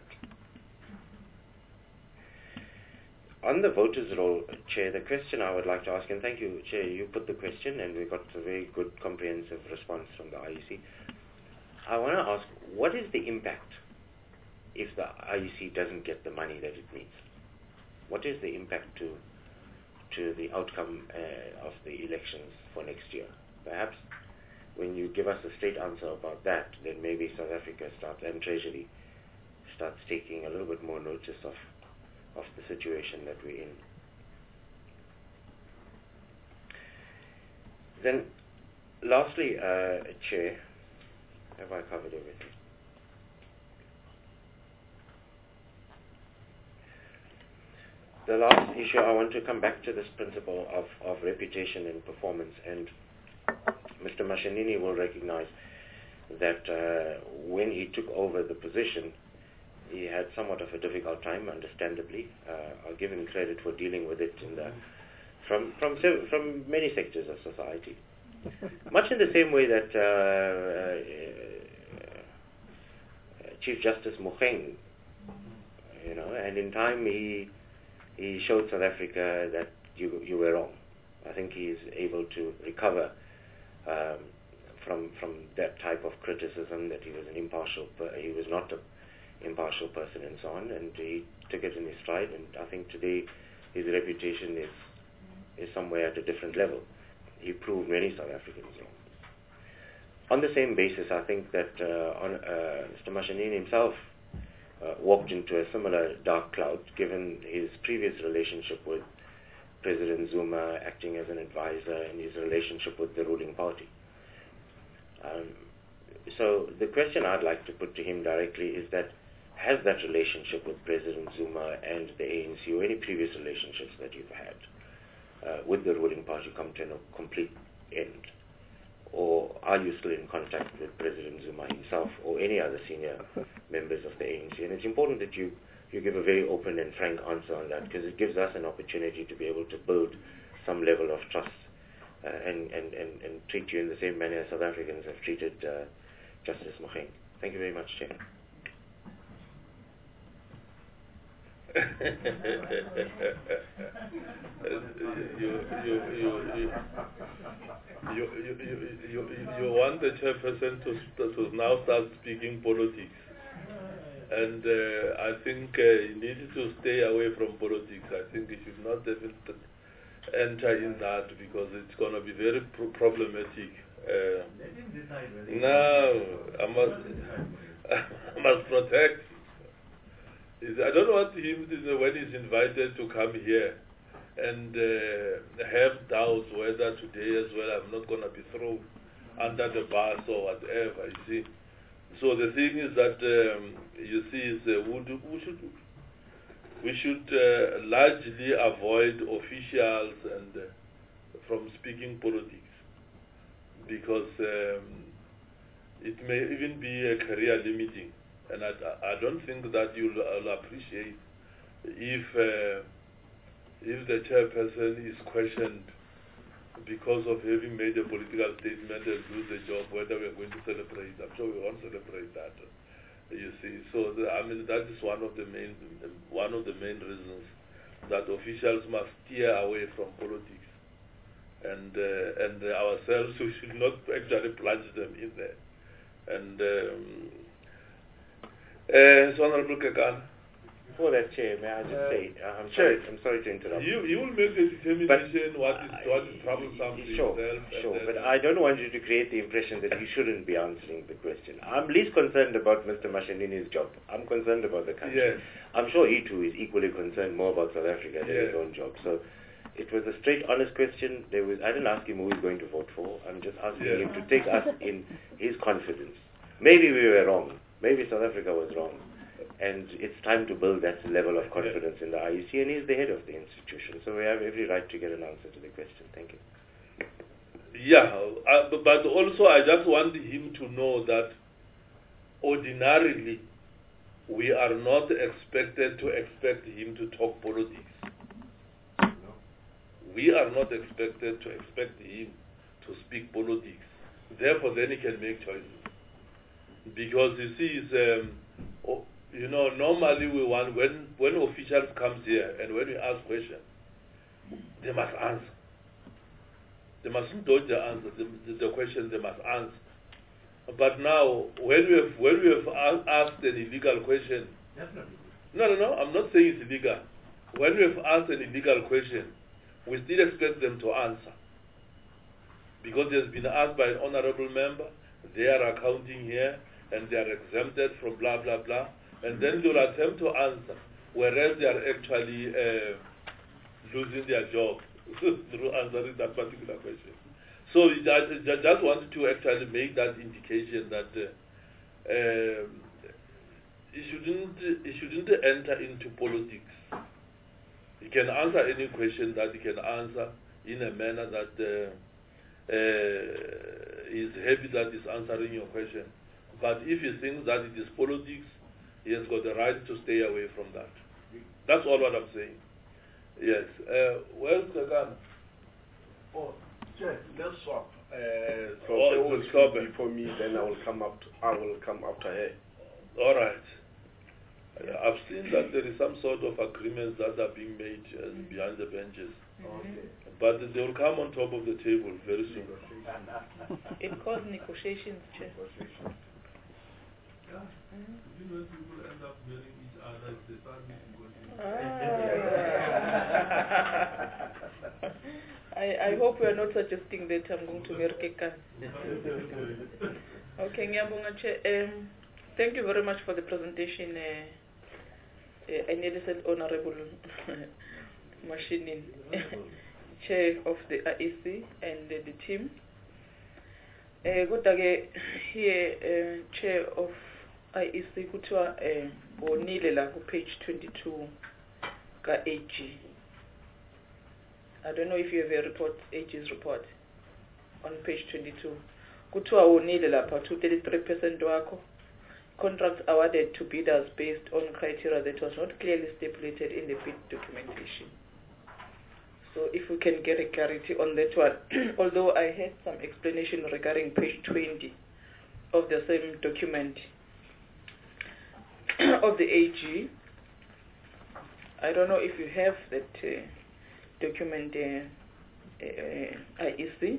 [SPEAKER 6] On the voters' roll, Chair, the question I would like to ask, and thank you, Chair, you put the question and we got a very good comprehensive response from the I E C. I want to ask, what is the impact if the I E C doesn't get the money that it needs? What is the impact to to the outcome uh, of the elections for next year? Perhaps when you give us a straight answer about that, then maybe South Africa starts, and Treasury starts taking a little bit more notice of of the situation that we're in. Then, lastly, uh, Chair, have I covered everything? The last issue, I want to come back to this principle of, of reputation and performance, and Mister Mashinini will recognize that uh, when he took over the position, he had somewhat of a difficult time, understandably. Uh, I'll give him credit for dealing with it in the, from from from many sectors of society. Much in the same way that uh, uh, Chief Justice Mogoeng, you know, and in time he he showed South Africa that you you were wrong. I think he is able to recover um, from from that type of criticism, that he was an impartial, he was not a impartial person and so on, and he took it in his stride, and I think today his reputation is is somewhere at a different level. He proved many South Africans wrong. On the same basis, I think that uh, on, uh, Mister Mashinini himself uh, walked into a similar dark cloud, given his previous relationship with President Zuma, acting as an advisor, and his relationship with the ruling party. Um, so the question I'd like to put to him directly is that, has that relationship with President Zuma and the A N C, or any previous relationships that you've had uh, with the ruling party, come to a complete end? Or are you still in contact with President Zuma himself or any other senior members of the A N C? And it's important that you, you give a very open and frank answer on that, because it gives us an opportunity to be able to build some level of trust uh, and, and, and, and treat you in the same manner as South Africans have treated uh, Justice Mogoeng. Thank you very much, Chair.
[SPEAKER 2] you, you, you, you, you, you, you, you want the chairperson to, to now start speaking politics. And uh, I think uh, you need to stay away from politics. I think you should not even enter in that, because it's going to be very pro problematic. Uh, no, I must, I must protect. I don't want him to, when he's invited to come here and uh, have doubts whether today as well I'm not going to be thrown under the bus or whatever, you see. So the thing is that, um, you see, is, uh, we should, we should uh, largely avoid officials and uh, from speaking politics. because um, it may even be a career limiting, and I, I don't think that you'll, you'll appreciate if uh, if the chairperson is questioned because of having made a political statement and lose the job, whether we're going to celebrate. I'm sure we won't celebrate that. You see, so the, I mean that is one of the main one of the main reasons that officials must steer away from politics, and uh, and ourselves we should not actually plunge them in there. And um, uh, so Honorable Kekana.
[SPEAKER 6] Before that, Chair, may I just
[SPEAKER 2] Uh,
[SPEAKER 6] say, uh, I'm
[SPEAKER 2] Chair,
[SPEAKER 6] sorry, I'm sorry to interrupt.
[SPEAKER 2] You you will make the determination
[SPEAKER 6] But,
[SPEAKER 2] what is
[SPEAKER 6] uh,
[SPEAKER 2] what is troublesome to
[SPEAKER 6] Sure,
[SPEAKER 2] yourself.
[SPEAKER 6] sure,
[SPEAKER 2] and
[SPEAKER 6] but
[SPEAKER 2] then-
[SPEAKER 6] I don't want you to create the impression that you shouldn't be answering the question. I'm least concerned about Mister Mashinini's job. I'm concerned about the country.
[SPEAKER 2] Yes.
[SPEAKER 6] I'm sure he too is equally concerned more about South Africa than his
[SPEAKER 2] Yes.
[SPEAKER 6] own job. So it was a straight, honest question. There was I didn't ask him who he's going to vote for. I'm just asking
[SPEAKER 2] Yes.
[SPEAKER 6] him to take us in his confidence. Maybe we were wrong. Maybe South Africa was wrong. And it's time to build that level of confidence in the I E C, and he's the head of the institution. So we have every right to get an answer to the question. Thank you.
[SPEAKER 2] Yeah, uh, but but also I just want him to know that ordinarily we are not expected to expect him to talk politics. We are not expected to expect him to speak politics. Therefore, then he can make choices. Because you see, it's, um, oh, you know, normally we want, when, when officials come here and when we ask questions, they must answer. They mustn't dodge the answer, the, the, the question they must answer. But now, when we have, when we have asked an illegal question,
[SPEAKER 7] Definitely.
[SPEAKER 2] no, no, no, I'm not saying it's illegal. When we have asked an illegal question, we still expect them to answer. Because it has been asked by an honorable member, they are accounting here, and they are exempted from blah, blah, blah. And then they will attempt to answer, whereas they are actually uh, losing their job through answering that particular question. So I just wanted to actually make that indication that uh, um, he shouldn't he shouldn't enter into politics. He can answer any question that he can answer in a manner that uh, uh, is happy that he's answering your question. But if he thinks that it is politics, he has got the right to stay away from that. That's all what I'm saying. Yes. Uh, where's the gun?
[SPEAKER 7] Oh, Chair, let's swap. Uh, so
[SPEAKER 2] Oh,
[SPEAKER 7] Chair
[SPEAKER 2] it's
[SPEAKER 7] will
[SPEAKER 2] a swap.
[SPEAKER 7] speak before me, then I will come up. To, I will come after her.
[SPEAKER 2] All right. Uh, I've seen that there is some sort of agreements that are being made uh, behind the benches.
[SPEAKER 7] Okay.
[SPEAKER 2] But they will come on top of the table very soon.
[SPEAKER 3] It caused negotiations, Chair.
[SPEAKER 2] Yeah. You know, people end up marrying each other if they start negotiating.
[SPEAKER 3] Ah. I, I hope we are not suggesting that I'm going to marry Kekan. Okay, Ngiyabonga, Chair. Um, thank you very much for the presentation. Uh, uh, I nearly said Honorable Mashinin, Chair of the I E C and uh, the team. Uh, good day, here, uh, Chair of I E C, kuthiwa eh bonile la ku page twenty-two ka A G. I don't know if you have a report, A G's report on page twenty-two. Kuthiwa wonile lapha to thirty-three percent wakho. Contracts awarded to bidders based on criteria that was not clearly stipulated in the bid documentation. So if we can get a clarity on that one, although I had some explanation regarding page twenty of the same document of the A G. I don't know if you have that uh, document, uh, uh, I E C.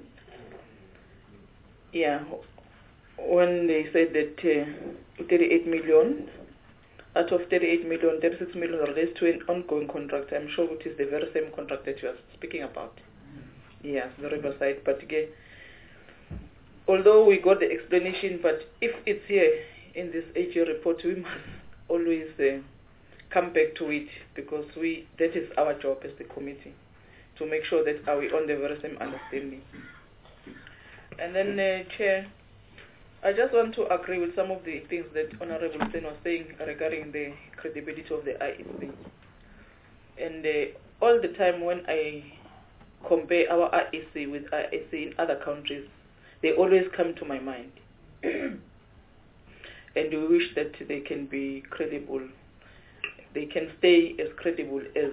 [SPEAKER 3] Yeah, when they said that uh, thirty-eight million, out of thirty-eight million, thirty-six million relates to an ongoing contract. I'm sure it is the very same contract that you are speaking about. Yes, the Riverside. But again, although we got the explanation, but if it's here in this A G report, we must always uh, come back to it, because we that is our job as the committee, to make sure that are we on the very same understanding. And then, uh, Chair, I just want to agree with some of the things that Honorable Sen was saying regarding the credibility of the I E C. And uh, all the time when I compare our I E C with I E C in other countries,
[SPEAKER 8] they always come to my mind. And we wish that they can be credible. They can stay as credible as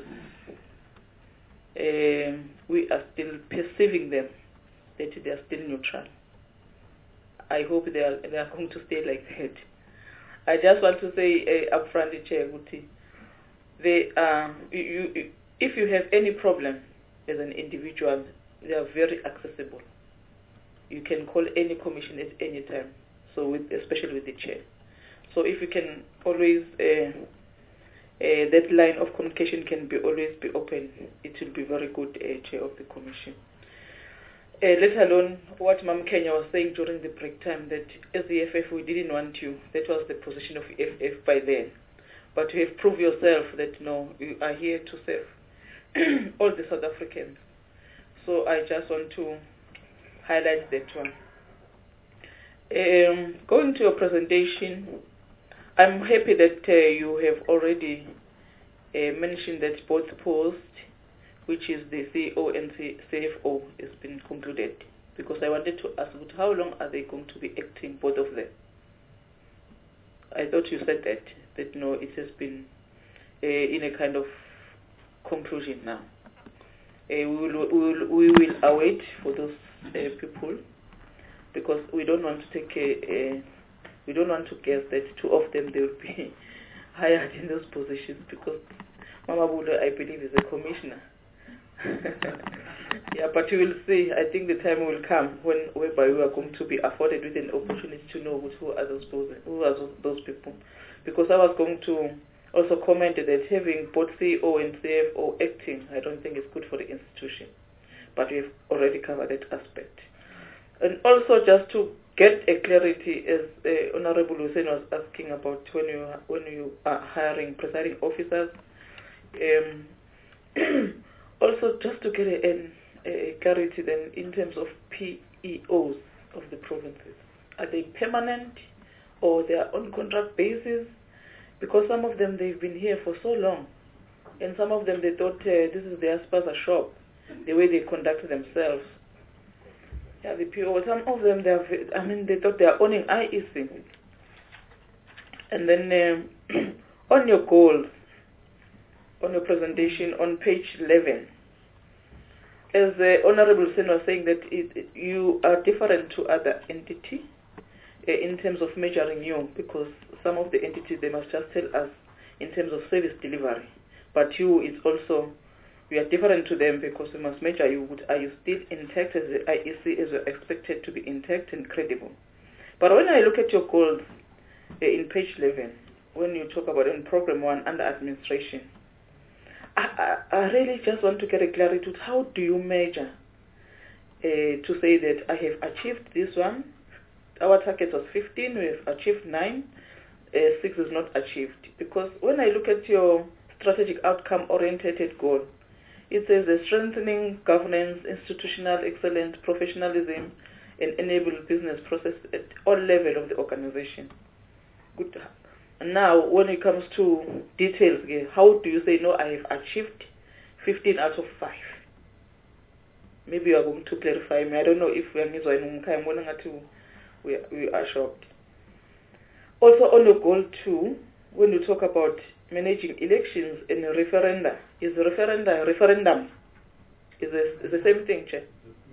[SPEAKER 8] uh, we are still perceiving them, that they are still neutral. I hope they are, they are going to stay like that. I just want to say uh, upfront, Chair Guti, they are, you, you, if you have any problem as an individual, they are very accessible. You can call any commission at any time, so with, especially with the chair. So if you can always, uh, uh, that line of communication can be always be open, it will be very good, uh, chair of the commission. Uh, let alone what Mam Kenya was saying during the break time, that as the F F we didn't want you. That was the position of F F by then. But you have proved yourself that no, you are here to serve all the South Africans. So I just want to highlight that one. Um, going to your presentation, I'm happy that uh, you have already uh, mentioned that both posts, which is the C E O and C F O, has been concluded. Because I wanted to ask, how long are they going to be acting, both of them? I thought you said that, that no, it has been uh, in a kind of conclusion now. Uh, we, will, we, will, we will await for those uh, people, because we don't want to take a, a, we don't want to guess that two of them they will be hired in those positions, because Mama Bula, I believe, is a commissioner. Yeah, but you will see. I think the time will come when, whereby we are going to be afforded with an opportunity to know who are those who are those people. Because I was going to also comment that having both C E O and C F O acting, I don't think it's good for the institution. But we have already covered that aspect. And also, just to get a clarity, as uh, Honorable Hussein was asking about when you when you are hiring presiding officers. Um, also, just to get a, a clarity then in terms of P E Os of the provinces, are they permanent or they are on contract basis? Because some of them, they've been here for so long, and some of them, they thought uh, this is their spaza shop, the way they conduct themselves. Yeah, the P O, some of them, they have, I mean, they thought they are owning I E C. And then um, on your goals, on your presentation on page eleven, as the Honorable Sen was saying that it, it, you are different to other entities uh, in terms of measuring you, because some of the entities, they must just tell us in terms of service delivery. But you, it's also, we are different to them because we must measure you. Are you still intact as the I E C, as you're expected to be intact and credible? But when I look at your goals uh, in page eleven, when you talk about in program one under administration, I, I, I really just want to get a clarity to how do you measure uh, to say that I have achieved this one. Our target was fifteen, we have achieved nine, uh, six is not achieved. Because when I look at your strategic outcome-oriented goal, it says the strengthening governance, institutional excellence, professionalism, and enable business process at all levels of the organization. Good. And now, when it comes to details, how do you say, no, I have achieved fifteen out of five? Maybe you are going to clarify me. I don't know if we are we we are shocked. Also, on the goal two, when you talk about managing elections and referenda, is referenda referendum is the, is the same thing, Chair?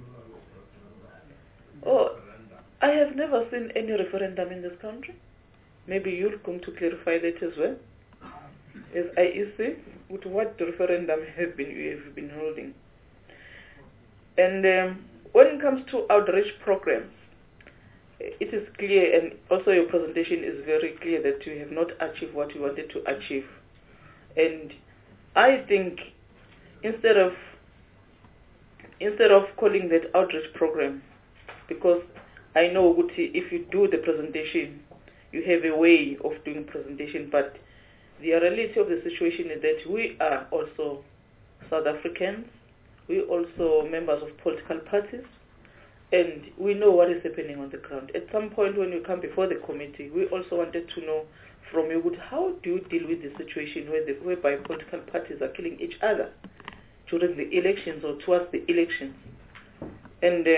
[SPEAKER 8] Oh, I have never seen any referendum in this country. Maybe you're going to clarify that as well. As I E C, with what referendum have been you have been holding? And um, when it comes to outreach programs, it is clear, and also your presentation is very clear, that you have not achieved what you wanted to achieve. And I think instead of instead of calling that outreach program, because I know if you do the presentation, you have a way of doing presentation, but the reality of the situation is that we are also South Africans, we also members of political parties, and we know what is happening on the ground. At some point when you come before the committee, we also wanted to know from you, how do you deal with the situation where the, whereby political parties are killing each other during the elections or towards the elections? And um,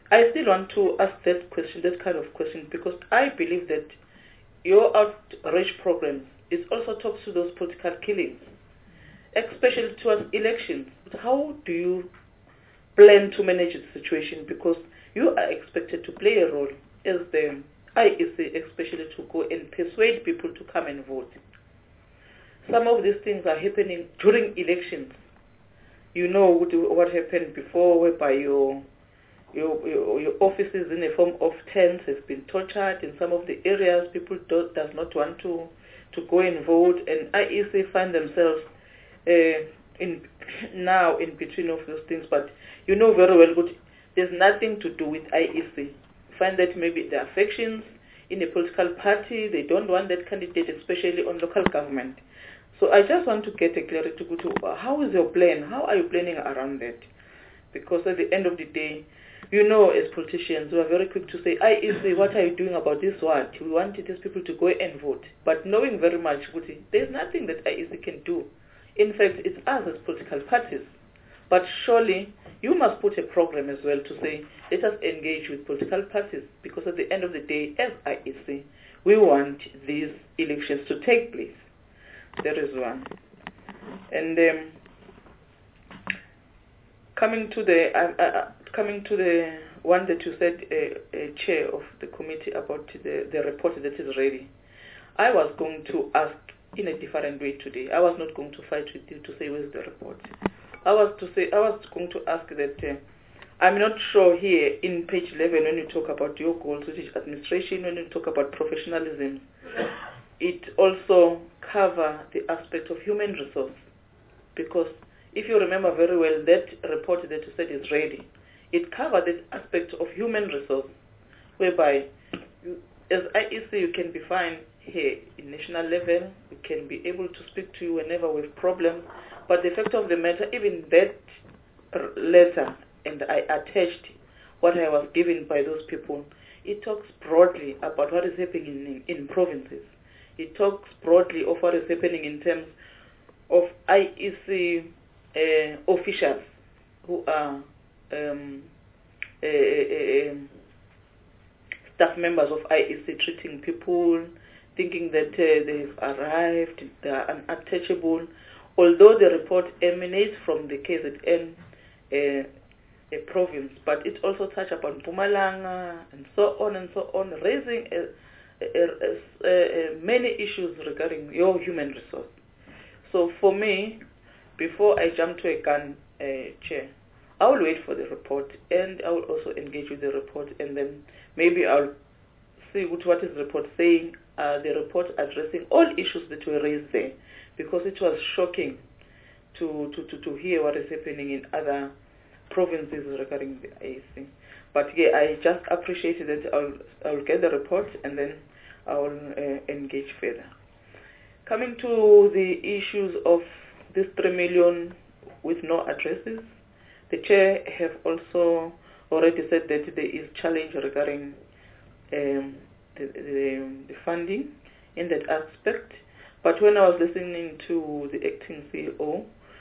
[SPEAKER 8] I still want to ask that question, that kind of question, because I believe that your outreach program is also talks to those political killings, especially towards elections. How do you plan to manage the situation? Because you are expected to play a role as the I E C, especially to go and persuade people to come and vote. Some of these things are happening during elections. You know what happened before, whereby your Your, your, your offices in a form of tents have been tortured. In some of the areas, people do, does not want to, to go and vote, and I E C find themselves uh, in now in between of those things. But you know very well, but there's nothing to do with I E C. Find that maybe there are factions in a political party. They don't want that candidate, especially on local government. So I just want to get a clarity to how is your plan? How are you planning around that? Because at the end of the day, you know, as politicians, we are very quick to say, I E C, what are you doing about this one? We want these people to go and vote. But knowing very much, there's nothing that I E C can do. In fact, it's us as political parties. But surely, you must put a program as well to say, let us engage with political parties. Because at the end of the day, as I E C, we want these elections to take place. There is one. And um, coming to the... Uh, uh, Coming to the one that you said, uh, uh, chair of the committee, about the, the report that is ready, I was going to ask in a different way today. I was not going to fight with you to say where's the report. I was to say I was going to ask that uh, I'm not sure here in page eleven when you talk about your goals, which is administration, when you talk about professionalism, it also cover the aspect of human resource, because if you remember very well, that report that you said is ready. It covers the aspect of human resource, whereby you, as I E C you can be fine here in national level, we can be able to speak to you whenever we have problems, but the fact of the matter, even that letter, and I attached what I was given by those people, it talks broadly about what is happening in, in provinces. It talks broadly of what is happening in terms of I E C uh, officials who are Um, uh, uh, um, staff members of I E C treating people, thinking that uh, they've arrived, they are unattachable, although the report emanates from the K Z N uh, a province, but it also touches upon Mpumalanga and so on and so on, raising uh, uh, uh, uh, many issues regarding your human resource. So for me, before I jump to a gun, uh, chair, I will wait for the report, and I will also engage with the report, and then maybe I'll see what, what is the report saying, uh, the report addressing all issues that were raised there, because it was shocking to, to, to, to hear what is happening in other provinces regarding the I E C. But yeah, I just appreciate that I'll, I'll get the report, and then I'll uh, engage further. Coming to the issues of this three million with no addresses, the chair have also already said that there is challenge regarding um, the, the, the funding in that aspect. But when I was listening to the acting C E O,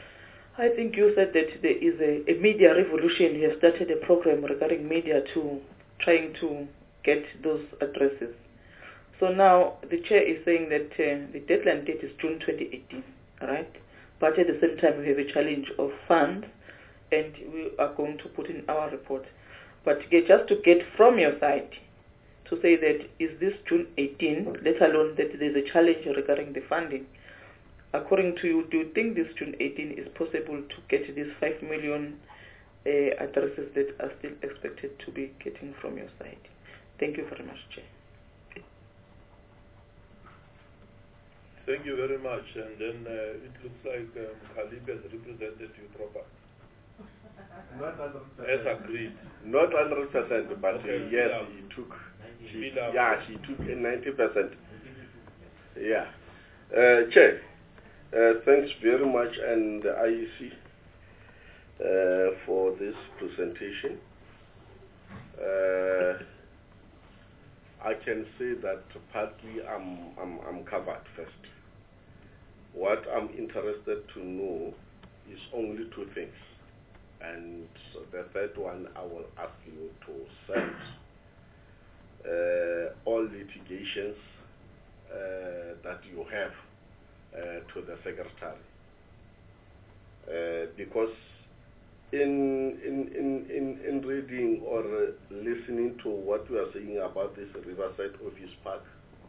[SPEAKER 8] I think you said that there is a, a media revolution. You have started a program regarding media to trying to get those addresses. So now the chair is saying that uh, the deadline date is June twenty eighteen, right? But at the same time we have a challenge of funds, and we are going to put in our report. But just to get from your side to say that is this June eighteenth, let alone that there's a challenge regarding the funding. According to you, do you think this June eighteenth is possible to get these five million uh, addresses that are still expected to be getting from your side? Thank you very much, Chair.
[SPEAKER 2] Thank you very much. And then uh, it looks like um, Khalib has represented you properly.
[SPEAKER 7] Not one hundred percent.
[SPEAKER 2] As agreed.
[SPEAKER 9] Not one hundred percent, but
[SPEAKER 2] Okay,
[SPEAKER 9] uh, yes,
[SPEAKER 2] yeah.
[SPEAKER 9] he took, he,
[SPEAKER 2] Speed up.
[SPEAKER 9] yeah, he took uh, ninety percent. Yeah. Uh, Chair, uh, thanks very much, and the I E C uh, for this presentation. Uh, I can say that partly I'm, I'm, I'm covered first. What I'm interested to know is only two things. And so the third one, I will ask you to send uh, all litigations uh, that you have uh, to the secretary. Uh, because in, in, in, in, in reading or uh, listening to what you are saying about this Riverside Office Park,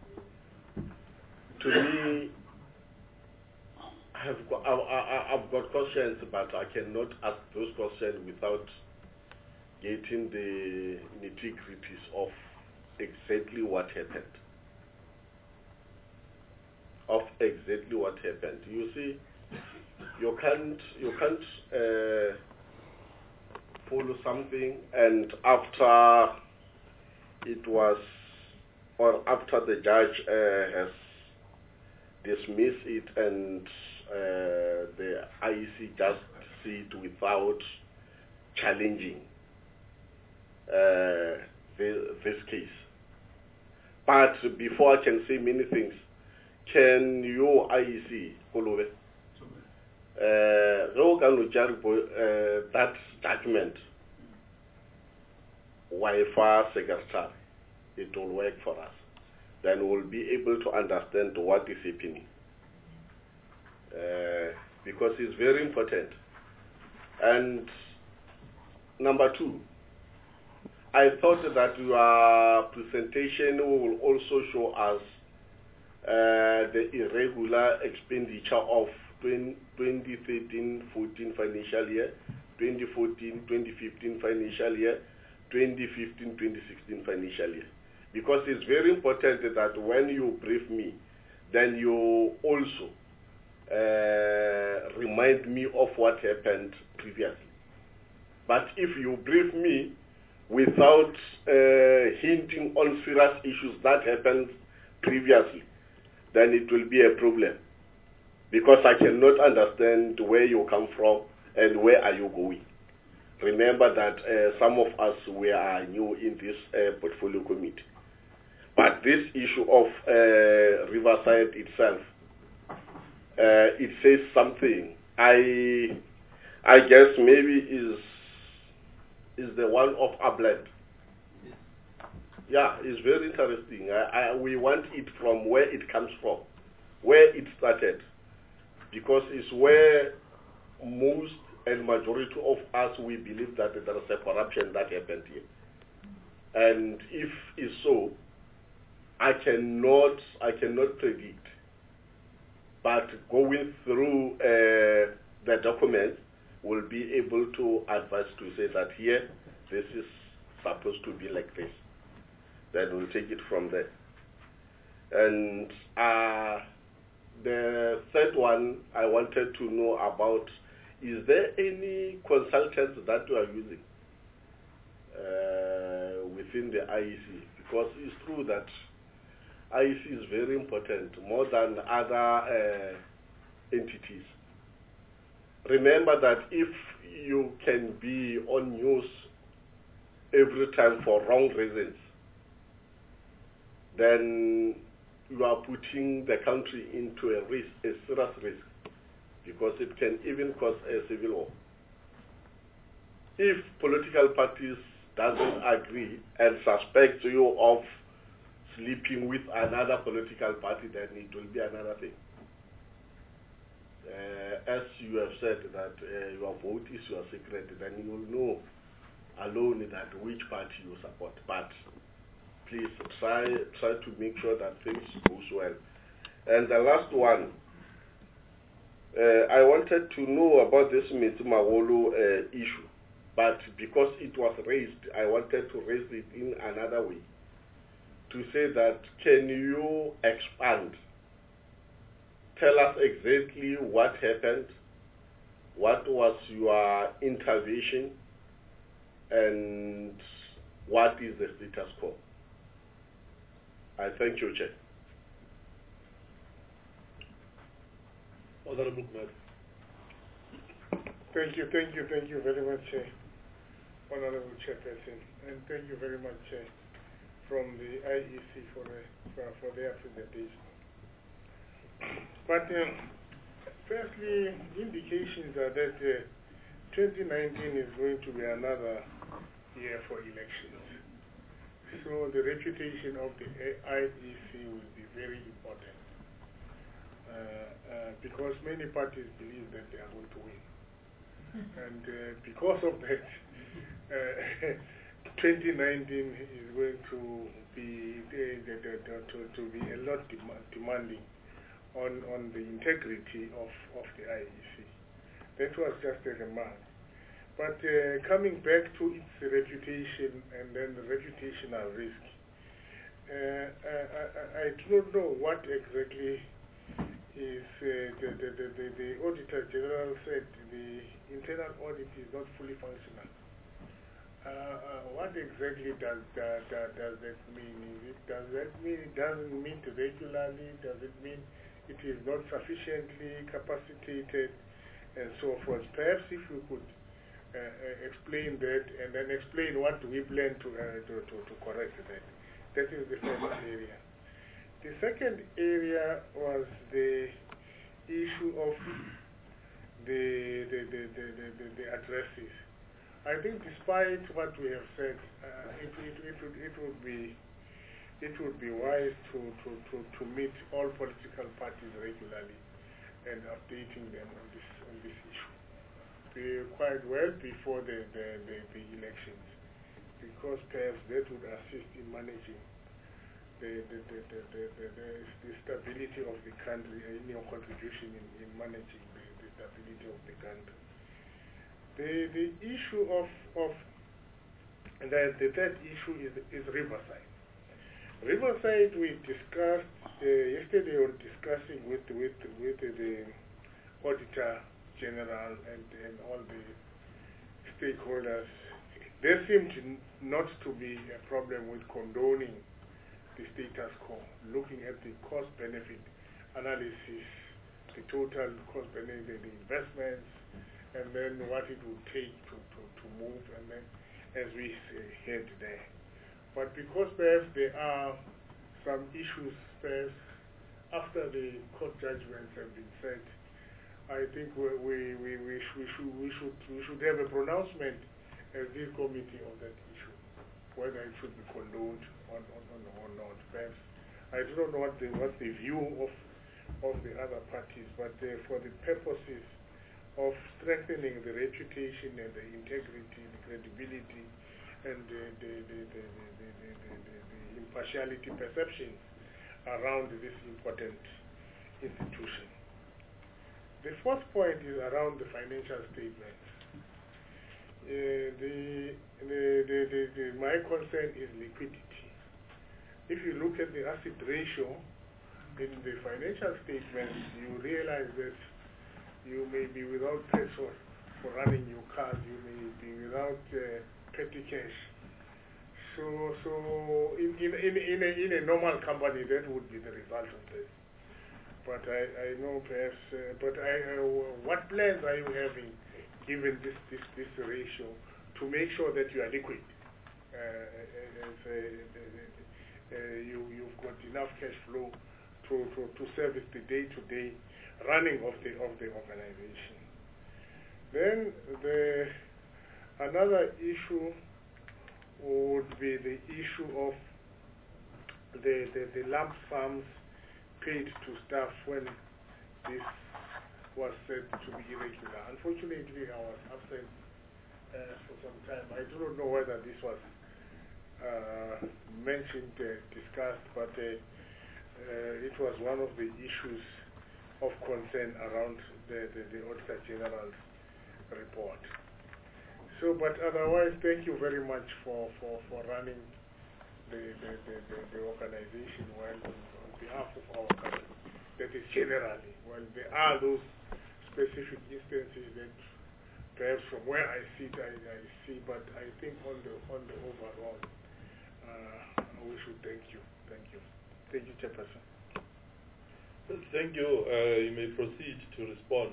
[SPEAKER 9] to me, I've got, I, I, I've got questions, but I cannot ask those questions without getting the nitty-gritties of exactly what happened. Of exactly what happened. You see, you can't, you can't uh, follow something, and after it was, or after the judge uh, has dismissed it and uh, the I E C just see it without challenging uh, the, this case. But before I can say many things, can your I E C, Kolove, uh, that judgment, Wi-Fi secretary, it will work for us. Then we'll be able to understand what is happening. Uh, because it's very important. And number two, I thought that your presentation will also show us uh, the irregular expenditure of twenty thirteen fourteen financial year, twenty fourteen twenty fifteen financial year, twenty fifteen twenty sixteen financial year. Because it's very important that when you brief me, then you also uh, remind me of what happened previously. But if you brief me without uh, hinting on serious issues that happened previously, then it will be a problem. Because I cannot understand where you come from and where are you going. Remember that uh, some of us were new in this uh, portfolio committee. But this issue of uh, Riverside itself, uh, it says something. I, I guess maybe is is the one of Abland. Yeah, it's very interesting. I, I, we want it from where it comes from, where it started, because it's where most and majority of us we believe that there is a corruption that happened here. And if it's so, I cannot, I cannot predict. But going through uh, the documents, we'll be able to advise to say that here, this is supposed to be like this. Then we'll take it from there. And uh, the third one I wanted to know about, is there any consultants that you are using uh, within the I E C? Because it's true that I E C is very important, more than other uh, entities. Remember that if you can be on news every time for wrong reasons, then you are putting the country into a risk, a serious risk, because it can even cause a civil war. If political parties doesn't agree and suspect you of sleeping with another political party, then it will be another thing. Uh, as you have said that uh, your vote is your secret, then you will know alone that which party you support. But please try try to make sure that things goes well. And the last one, uh, I wanted to know about this Metsimaholo uh, issue, but because it was raised, I wanted to raise it in another way, to say that, can you expand? Tell us exactly what happened, what was your intervention, and what is the status quo? I thank you, Chair.
[SPEAKER 2] Honorable Mayor.
[SPEAKER 10] Thank you, thank you, thank you very much, uh, Honorable Chairperson, and thank you very much uh, from the I E C for, uh, for, for their presentation. But um, firstly, indications are that uh, twenty nineteen is going to be another year for elections. So the reputation of the I E C will be very important. Uh, uh, because many parties believe that they are going to win. And uh, because of that, uh, twenty nineteen is going to be the, the, the, the, to, to be a lot dem demanding on, on the integrity of, of the I E C. That was just a remark. But uh, coming back to its reputation and then the reputational risk, uh, I, I, I do not know what exactly is uh, the, the, the, the, the Auditor General said the internal audit is not fully functional. Uh, uh, what exactly does that, that, does that mean? Is it, does that mean it doesn't meet regularly? Does it mean it is not sufficiently capacitated and so forth? Perhaps if you could uh, uh, explain that and then explain what we plan to, uh, to, to, to correct that. That is the first area. The second area was the issue of the, the, the, the, the, the addresses. I think despite what we have said, uh, it, it, it, would, it, would be, it would be wise to, to, to, to meet all political parties regularly and updating them on this, on this issue. Be quite well before the, the, the, the elections, because perhaps that would assist in managing the, the, the, the, the, the, the, the stability of the country and your contribution in, in managing the, the stability of the country. The, the issue of, of the, the third issue is, is Riverside. Riverside we discussed uh, yesterday on discussing with, with, with the Auditor General and, and all the stakeholders. There seemed to not to be a problem with condoning the status quo, looking at the cost-benefit analysis, the total cost-benefit, the investments, and then what it would take to, to, to move, and then as we say, head there. But because perhaps there are some issues, perhaps after the court judgments have been set, I think we, we, we, we, sh we, should, we, should, we should have a pronouncement as this committee on that issue, whether it should be condoned or, or, or not. Perhaps I do not know what the, what the view of, of the other parties, but uh, for the purposes of strengthening the reputation and the integrity, the credibility, and the, the, the, the, the, the, the, the, the impartiality perceptions around this important institution. The fourth point is around the financial statements. Uh, the, the, the, the, the, my concern is liquidity. If you look at the asset ratio in the financial statements, you realize that you may be without petrol for running your cars, you may be without uh, petty cash. So, so in, in, in, in, a, in a normal company, that would be the result of this. But I, I know perhaps, uh, but I, uh, what plans are you having, given this, this, this ratio, to make sure that you are liquid? Uh, as, uh, uh, you, you've got enough cash flow to, to, to service the day-to-day running of the, of the organization. Then the, another issue would be the issue of the, the, the lump sums paid to staff when this was said to be irregular. Unfortunately, I was absent uh, for some time. I do not know whether this was uh, mentioned, uh, discussed, but uh, uh, it was one of the issues of concern around the, the, the Auditor General's report. So, but otherwise, thank you very much for, for, for running the, the, the, the, the organization well on, on behalf of our country. That is generally, well, there are those specific instances that perhaps from where I sit, I, I see, but I think on the, on the overall, uh, we should thank you. Thank you. Thank you, Chairperson.
[SPEAKER 2] Thank you. Uh, you may proceed to respond.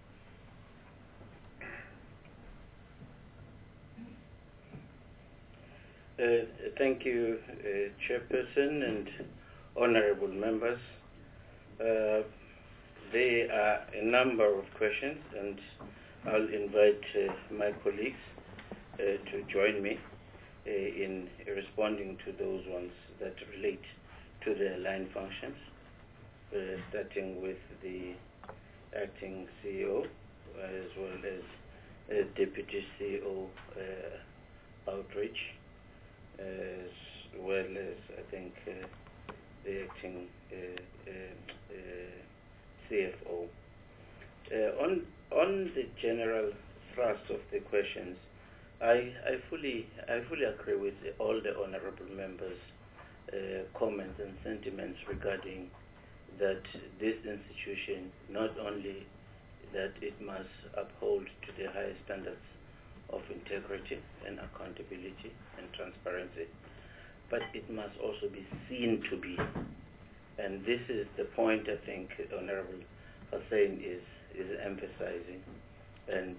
[SPEAKER 4] Uh, thank you, uh, Chairperson and honorable members. Uh, there are a number of questions, and I'll invite uh, my colleagues uh, to join me uh, in responding to those ones that relate to the line functions, uh, starting with the acting C E O as well as uh, Deputy C E O uh, outreach, as well as I think uh, the acting uh, uh, uh, C F O. Uh, on on the general thrust of the questions, I I fully I fully agree with all the honourable members' uh, comments and sentiments regarding that this institution not only that it must uphold to the highest standards of integrity and accountability and transparency, but it must also be seen to be. And this is the point I think Honorable Hussain is, is emphasizing. And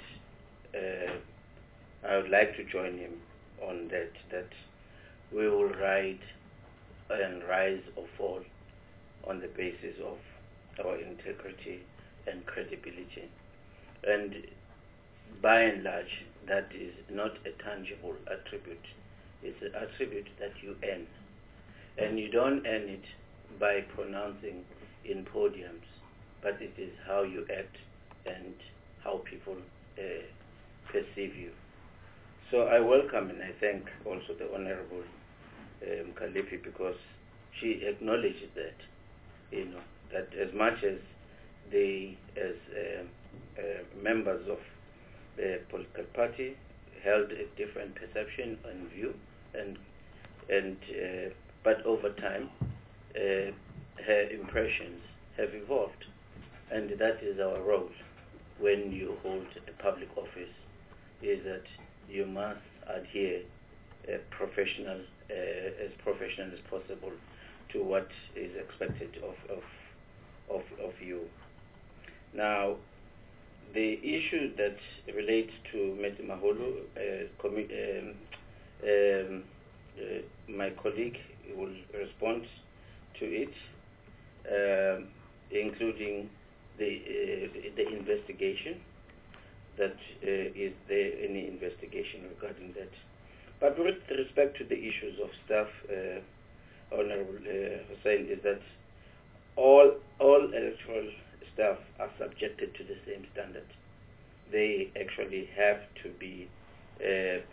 [SPEAKER 4] uh, I would like to join him on that, that we will ride and rise or fall on the basis of our integrity and credibility. And by and large, that is not a tangible attribute. It's an attribute that you earn. And you don't earn it by pronouncing in podiums, but it is how you act and how people uh, perceive you. So I welcome and I thank also the Honorable um, Kalipi, because she acknowledges that, you know, that as much as they, as uh, uh, members of the political party, held a different perception and view, and and uh, but over time, uh, her impressions have evolved, and that is our role when you hold a public office, is that you must adhere uh, professional uh, as professional as possible to what is expected of of of, of you. Now, the issue that relates to Metsimaholo, uh, um, um, uh, my colleague will respond to it, um, including the uh, the investigation. That uh, is there any investigation regarding that? But with respect to the issues of staff, uh, Honorable uh, Hussain, is that all all electoral staff are subjected to the same standard. They actually have to be uh,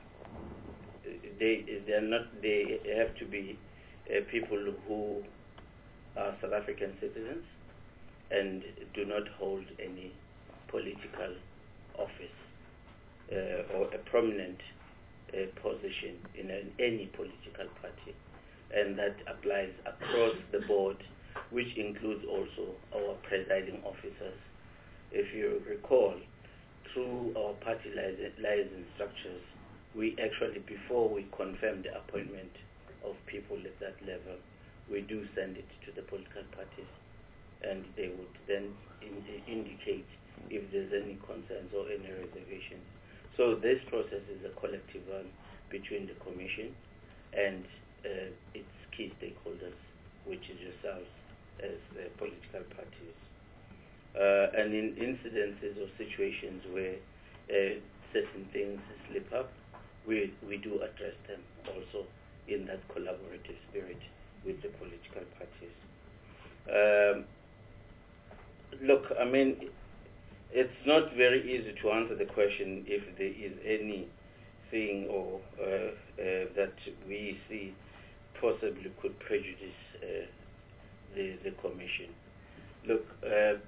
[SPEAKER 4] they they are not they have to be uh, people who are South African citizens and do not hold any political office uh, or a prominent uh, position in an, any political party, and that applies across the board, which includes also our presiding officers. If you recall, through our party liaison structures, we actually, before we confirm the appointment of people at that level, we do send it to the political parties, and they would then in indicate if there's any concerns or any reservations. So this process is a collective one between the Commission and uh, its key stakeholders, which is yourselves as uh, political parties. Uh, and in incidences or situations where uh, certain things slip up, we, we do address them also in that collaborative spirit with the political parties. Um, look, I mean, it's not very easy to answer the question if there is anything or uh, uh, that we see possibly could prejudice uh, the, the Commission. Look, uh,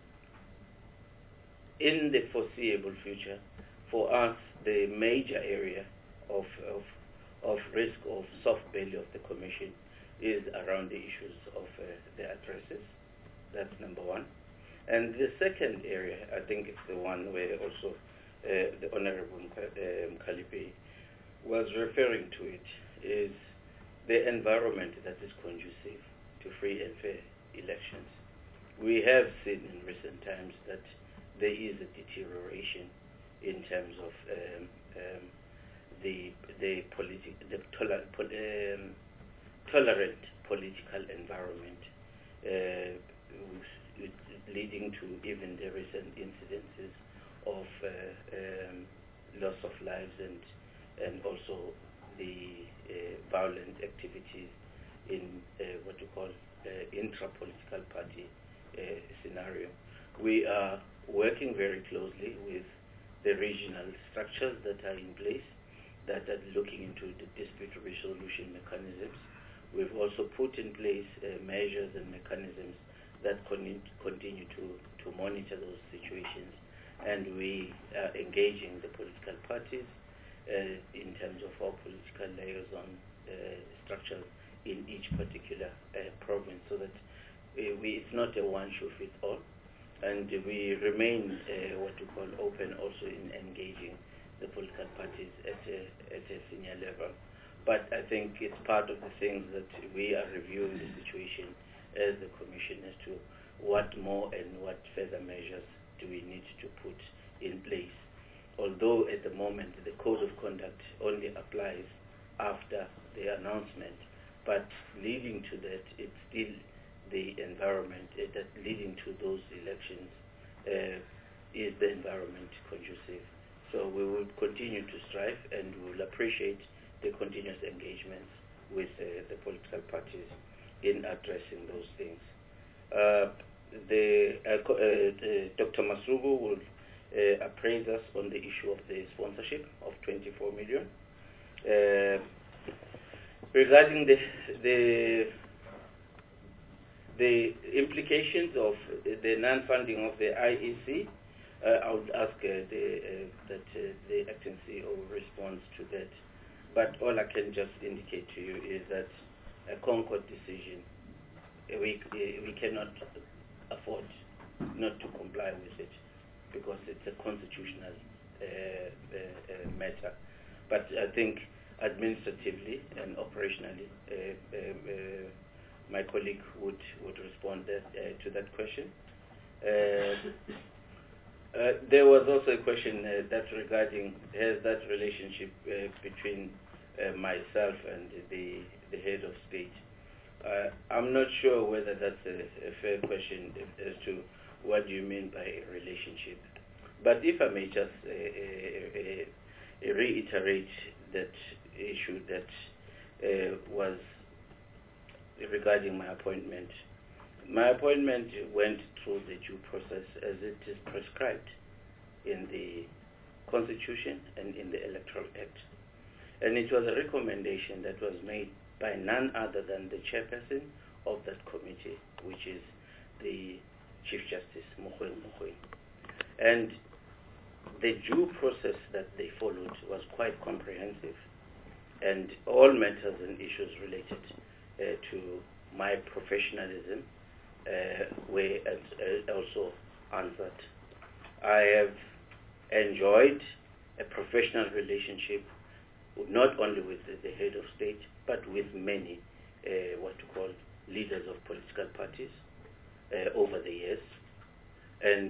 [SPEAKER 4] in the foreseeable future, for us, the major area of, of, of risk of soft belly of the Commission is around the issues of uh, the addresses. That's number one. And the second area, I think it's the one where also uh, the Honorable um, Kalipi was referring to it, is the environment that is conducive to free and fair elections. We have seen in recent times that there is a deterioration in terms of um, um, the the, politi- the toler- pol- um, tolerant political environment, uh, leading to even the recent incidences of uh, um, loss of lives and and also the uh, violent activities in uh, what you call uh, intra-political party uh, scenario. We are working very closely with the regional structures that are in place that are looking into the dispute resolution mechanisms. We've also put in place uh, measures and mechanisms that con- continue to, to monitor those situations, and we are engaging the political parties uh, in terms of our political liaison uh, structures in each particular uh, province, so that uh, we, it's not a one-shoe-fits-all, and we remain uh, what we call open also in engaging the political parties at a, at a senior level. But I think it's part of the things that we are reviewing the situation as the Commission as to what more and what further measures do we need to put in place. Although at the moment the Code of Conduct only applies after the announcement, but leading to that, it's still the environment uh, that leading to those elections uh, is the environment conducive. So we will continue to strive, and we will appreciate the continuous engagements with uh, the political parties in addressing those things. Uh, the, uh, uh, the Doctor Masuku will uh, appraise us on the issue of the sponsorship of twenty-four million. Uh, regarding the the the implications of the non-funding of the I E C, Uh, I would ask uh, the, uh, that uh, the acting C E O responds to that. But all I can just indicate to you is that a Concord decision, uh, we, uh, we cannot afford not to comply with it, because it's a constitutional uh, uh, uh, matter. But I think administratively and operationally, uh, uh, uh, my colleague would, would respond that, uh, to that question. Uh, Uh, there was also a question uh, that regarding has that relationship uh, between uh, myself and the the head of state. Uh, I'm not sure whether that's a, a fair question as to what do you mean by a relationship. But if I may just uh, uh, uh, reiterate that issue that uh, was regarding my appointment. My appointment went through the due process as it is prescribed in the Constitution and in the Electoral Act. And it was a recommendation that was made by none other than the chairperson of that committee, which is the Chief Justice, Mogoeng Mogoeng. And the due process that they followed was quite comprehensive, and all matters and issues related uh, to my professionalism Uh, were uh, also answered. I have enjoyed a professional relationship not only with the, the head of state, but with many uh, what you call leaders of political parties uh, over the years, and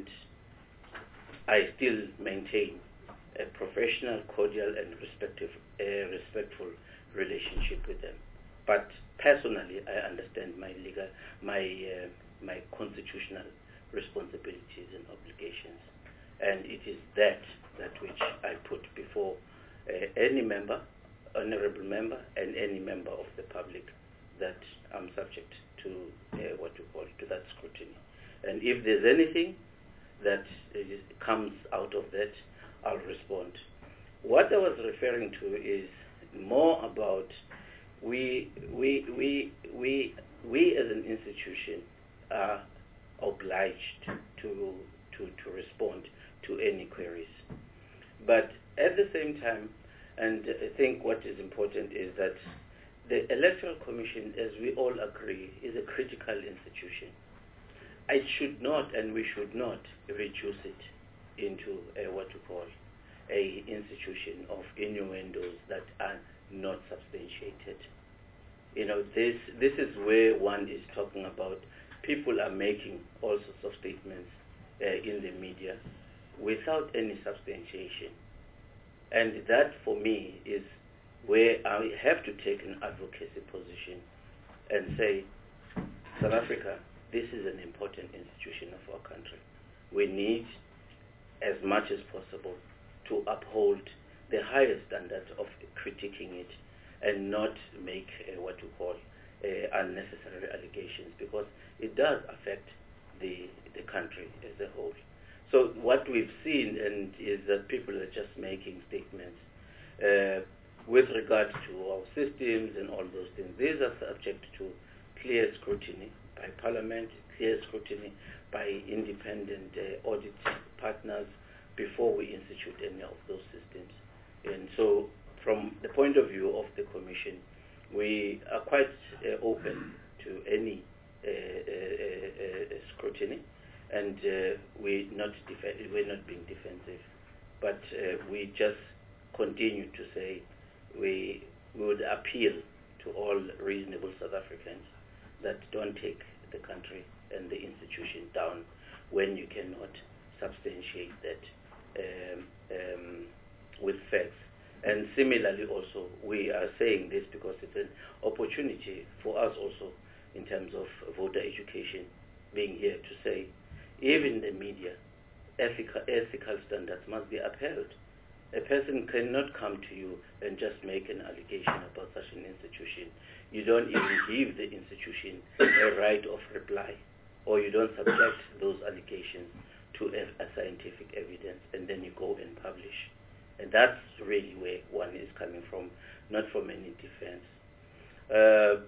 [SPEAKER 4] I still maintain a professional, cordial, and respectful, uh, respectful relationship with them. But personally, I understand my legal, my uh, my constitutional responsibilities and obligations, and it is that that which I put before uh, any member, honorable member, and any member of the public, that I'm subject to uh, what you call to that scrutiny. And if there's anything that is, comes out of that, I'll respond. What I was referring to is more about we we we we we as an institution are obliged to to to respond to any queries, but at the same time, and I think what is important is that the Electoral Commission, as we all agree, is a critical institution. It should not, and we should not, reduce it into a, what we call a institution of innuendos that are not substantiated. You know, this this is where one is talking about people are making all sorts of statements uh, in the media without any substantiation. And that, for me, is where I have to take an advocacy position and say, South Africa, this is an important institution of our country. We need as much as possible to uphold the highest standard of critiquing it and not make uh, what you call uh, unnecessary allegations, because it does affect the the country as a whole. So what we've seen and is that people are just making statements uh, with regard to our systems and all those things. These are subject to clear scrutiny by Parliament, clear scrutiny by independent uh, audit partners before we institute any of those systems. And so from the point of view of the Commission, we are quite uh, open to any uh, uh, uh, scrutiny, and uh, we're, not def- we're not being defensive, but uh, we just continue to say we, we would appeal to all reasonable South Africans that don't take the country and the institution down when you cannot substantiate that um, um, with facts. And similarly also, we are saying this because it's an opportunity for us also in terms of voter education, being here to say, even the media, ethical, ethical standards must be upheld. A person cannot come to you and just make an allegation about such an institution. You don't even give the institution a right of reply, or you don't subject those allegations to a, a scientific evidence, and then you go and publish. And that's really where one is coming from, not from any defense. Uh,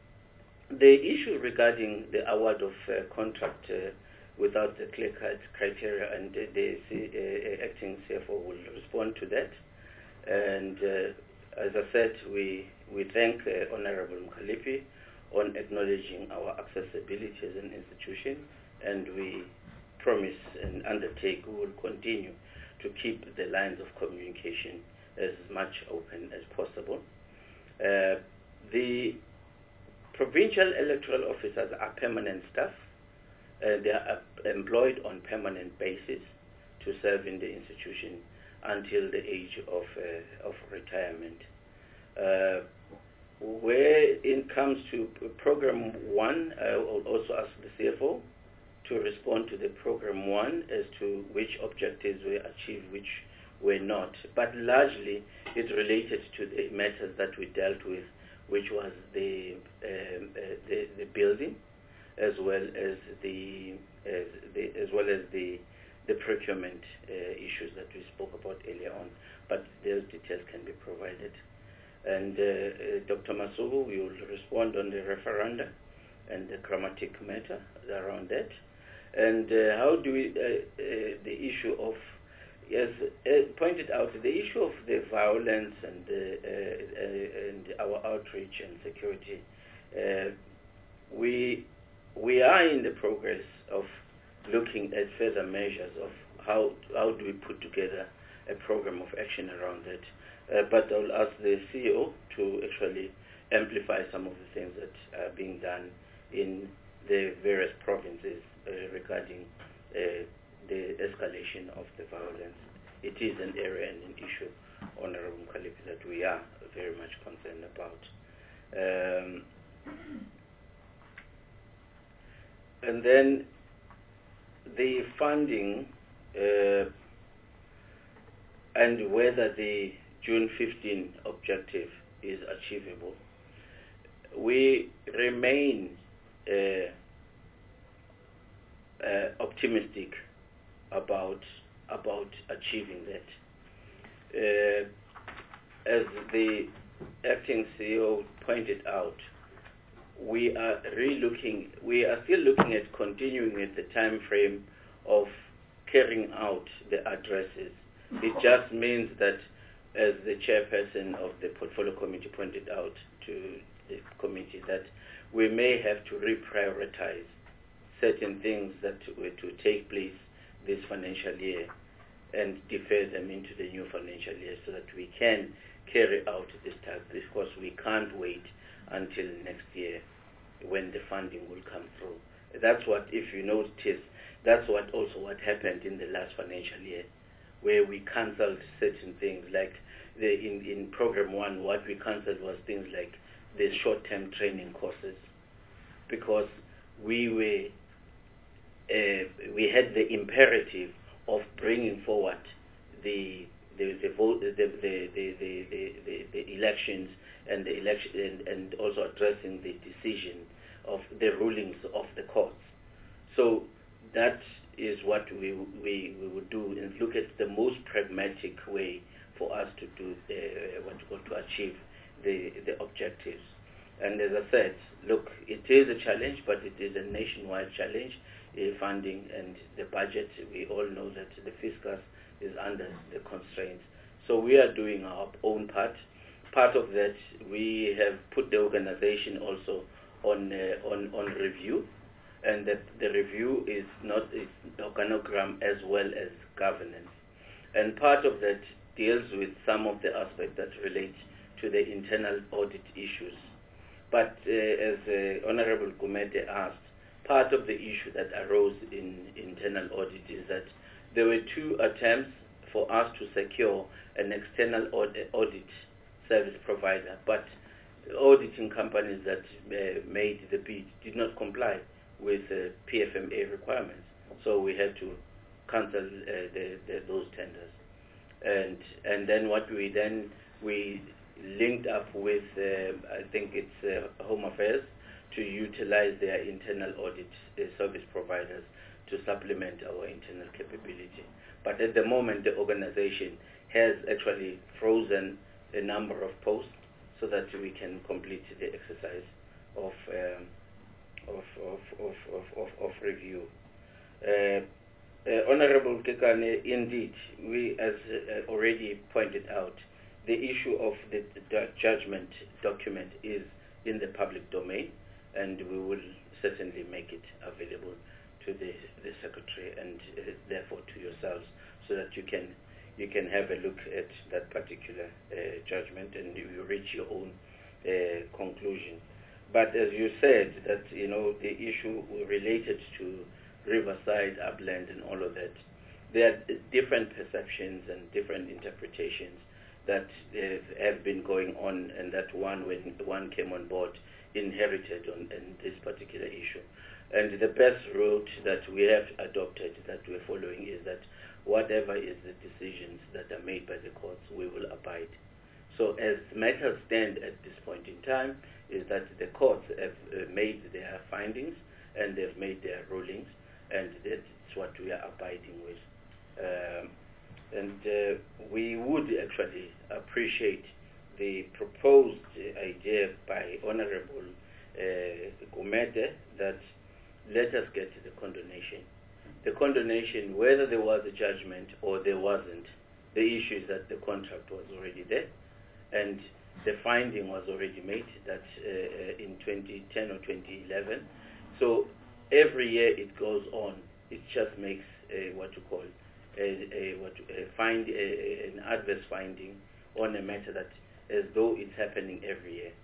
[SPEAKER 4] the issue regarding the award of uh, contract uh, without the clear-cut criteria, and uh, the uh, acting C F O will respond to that. And uh, as I said, we, we thank uh, Honorable Mkhaliphi on acknowledging our accessibility as an institution, and we promise and undertake we will continue to keep the lines of communication as much open as possible. Uh, the provincial electoral officers are permanent staff. Uh, they are uh, employed on permanent basis to serve in the institution until the age of, uh, of retirement. Uh, where it comes to program one, I will also ask the C F O to respond to the program one as to which objectives were achieved, which were not. But largely, it related to the matters that we dealt with, which was the um, uh, the, the building, as well as the, uh, the as well as the the procurement uh, issues that we spoke about earlier on. But those details can be provided. And uh, uh, Doctor Masubu, we will respond on the referenda and the grammatic matter around that. And uh, how do we, uh, uh, the issue of, as uh, pointed out, the issue of the violence and, uh, uh, and our outreach and security, uh, we, we are in the progress of looking at further measures of how, how do we put together a program of action around that. Uh, but I'll ask the C E O to actually amplify some of the things that are being done in the various provinces uh, regarding uh, the escalation of the violence. It is an area and an issue, Honorable Mkhaliphi, that we are very much concerned about. Um, and then the funding uh, and whether the June fifteenth objective is achievable. We remain uh, uh, optimistic about about achieving that. Uh, as the acting C E O pointed out, we are re-looking, we are still looking at continuing at the time frame of carrying out the addresses. It just means that, as the chairperson of the portfolio committee pointed out to the committee, that we may have to reprioritize certain things that were to take place this financial year and defer them into the new financial year so that we can carry out this task, because we can't wait until next year when the funding will come through. That's what, if you notice, that's what also what happened in the last financial year, where we cancelled certain things, like the, in, in program one, what we cancelled was things like the short-term training courses, because we were, uh, we had the imperative of bringing forward the the the vote the the the the, the, the, the elections and the election and, and also addressing the decision of the rulings of the courts. So that is what we we, we would do, and look at the most pragmatic way for us to do uh, what we want to achieve the the objectives. And as I said, look, it is a challenge, but it is a nationwide challenge. Uh, funding and the budget, we all know that the fiscus is under the constraints. So we are doing our own part. Part of that, we have put the organization also on uh, on on review, and that the review is not is organogram as well as governance. And part of that deals with some of the aspects that relate to the internal audit issues. But uh, as uh, Honorable Gumede asked, part of the issue that arose in internal audit is that there were two attempts for us to secure an external audit, audit service provider, but auditing companies that uh, made the bid did not comply with uh, P F M A requirements. So we had to cancel uh, the, the, those tenders. And and then what we then, we linked up with, uh, I think it's uh, Home Affairs, to utilize their internal audit uh, service providers to supplement our internal capability. But at the moment, the organization has actually frozen a number of posts so that we can complete the exercise of um, of, of, of, of, of, of review. Uh, uh, Honorable Kekane, indeed, we, as uh, already pointed out, the issue of the, the judgment document is in the public domain, and we will certainly make it available to the, the Secretary and uh, therefore to yourselves, so that you can you can have a look at that particular uh, judgment and you reach your own uh, conclusion. But as you said, that you know the issue related to Riverside, Upland, and all of that, there are different perceptions and different interpretations that uh, have been going on, and that one, when one came on board, inherited on, on this particular issue. And the best route that we have adopted, that we're following, is that whatever is the decisions that are made by the courts, we will abide. So as matters stand at this point in time, is that the courts have uh, made their findings and they've made their rulings, and that's what we are abiding with. Um, and uh, we would actually appreciate the proposed uh, idea by Honorable uh, Gumede that let us get the condonation. The condonation, whether there was a judgment or there wasn't, the issue is that the contract was already there, and the finding was already made that uh, in twenty ten or twenty eleven. So every year it goes on. It just makes uh, what you call a, a, what, a find a, an adverse finding on a matter that as though it's happening every year.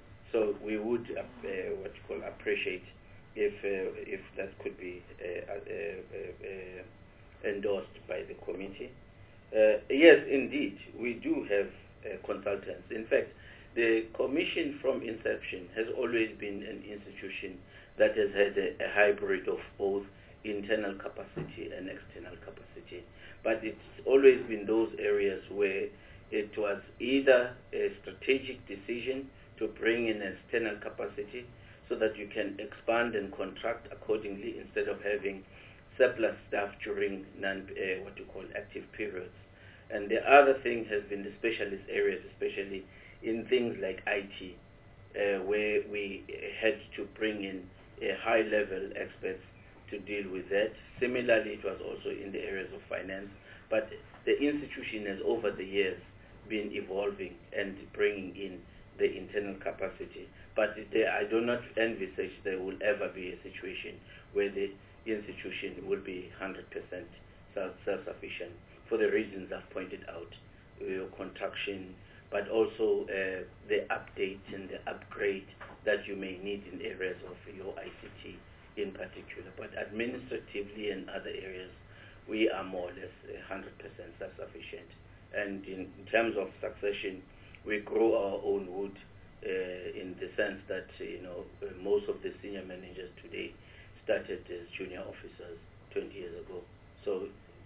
[SPEAKER 4] So we would uh, what you call appreciate if uh, if that could be uh, uh, uh, uh, endorsed by the committee. Uh, yes, indeed, we do have uh, consultants. In fact, the Commission from inception has always been an institution that has had a, a hybrid of both internal capacity and external capacity. But it's always been those areas where it was either a strategic decision to bring in external capacity so that you can expand and contract accordingly instead of having surplus staff during non, uh, what you call active periods. And the other thing has been the specialist areas, especially in things like I T, uh, where we had to bring in uh, high-level experts to deal with that. Similarly, it was also in the areas of finance. But the institution has, over the years, been evolving and bringing in the internal capacity. But there, I do not envisage there will ever be a situation where the institution will be one hundred percent self-sufficient for the reasons I've pointed out, uh, contraction, but also uh, the update and the upgrade that you may need in areas of your I C T in particular. But administratively and other areas, we are more or less one hundred percent self-sufficient. And in, in terms of succession, we grow our own wood uh, in the sense that, you know, uh, most of the senior managers today started as junior officers twenty years ago. So we are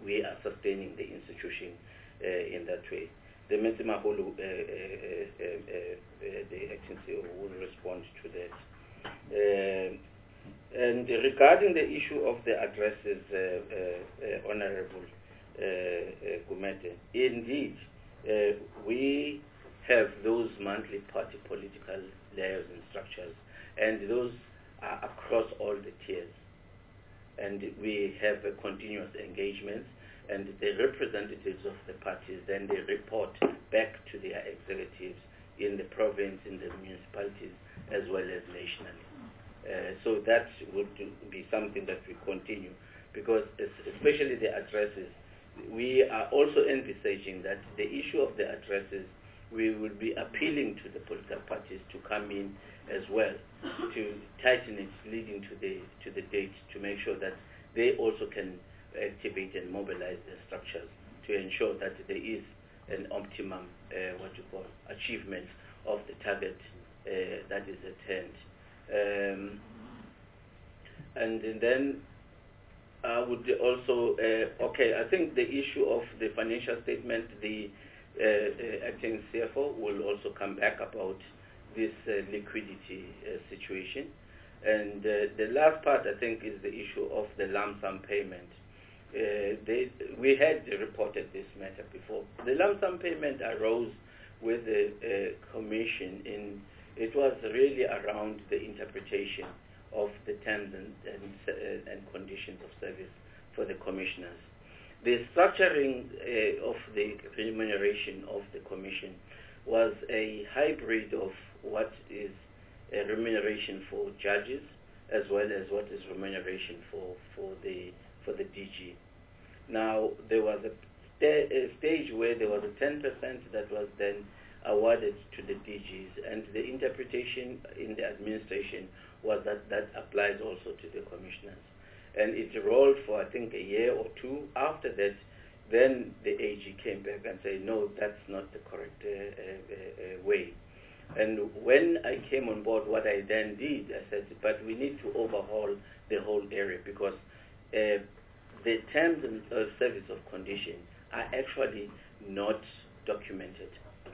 [SPEAKER 4] sustaining the institution uh, in that way. The Metsimaholo, uh, uh, uh, uh, uh, the acting C E O, will respond to that. Uh, and regarding the issue of the addresses, uh, uh, uh, Honorable uh, uh, Gumede, indeed, uh, we have those monthly party political layers and structures, and those are across all the tiers. And we have a continuous engagement, and the representatives of the parties then they report back to their executives in the province, in the municipalities, as well as nationally. Uh, so that would be something that we continue, because especially the addresses, we are also envisaging that the issue of the addresses, we will be appealing to the political parties to come in as well, to tighten it leading to the to the date, to make sure that they also can activate and mobilize their structures to ensure that there is an optimum, uh, what you call, achievement of the target uh, that is at hand. Um, and, and then I would also, uh, okay, I think the issue of the financial statement, the uh, uh, acting C F O will also come back about this uh, liquidity uh, situation. And uh, the last part, I think, is the issue of the lump sum payment. Uh, they, we had reported this matter before. The lump sum payment arose with the uh, commission in, it was really around the interpretation of the terms and, and, uh, and conditions of service for the commissioners. The structuring uh, of the remuneration of the commission was a hybrid of what is a remuneration for judges as well as what is remuneration for, for the for the D G. Now, there was a, st a stage where there was a ten percent that was then awarded to the D Gs, and the interpretation in the administration was that that applies also to the commissioners. And it rolled for, I think, a year or two. After that, then the A G came back and said, no, that's not the correct uh, uh, uh, way. And when I came on board, what I then did, I said, but we need to overhaul the whole area, because uh, the terms of service of condition are actually not documented.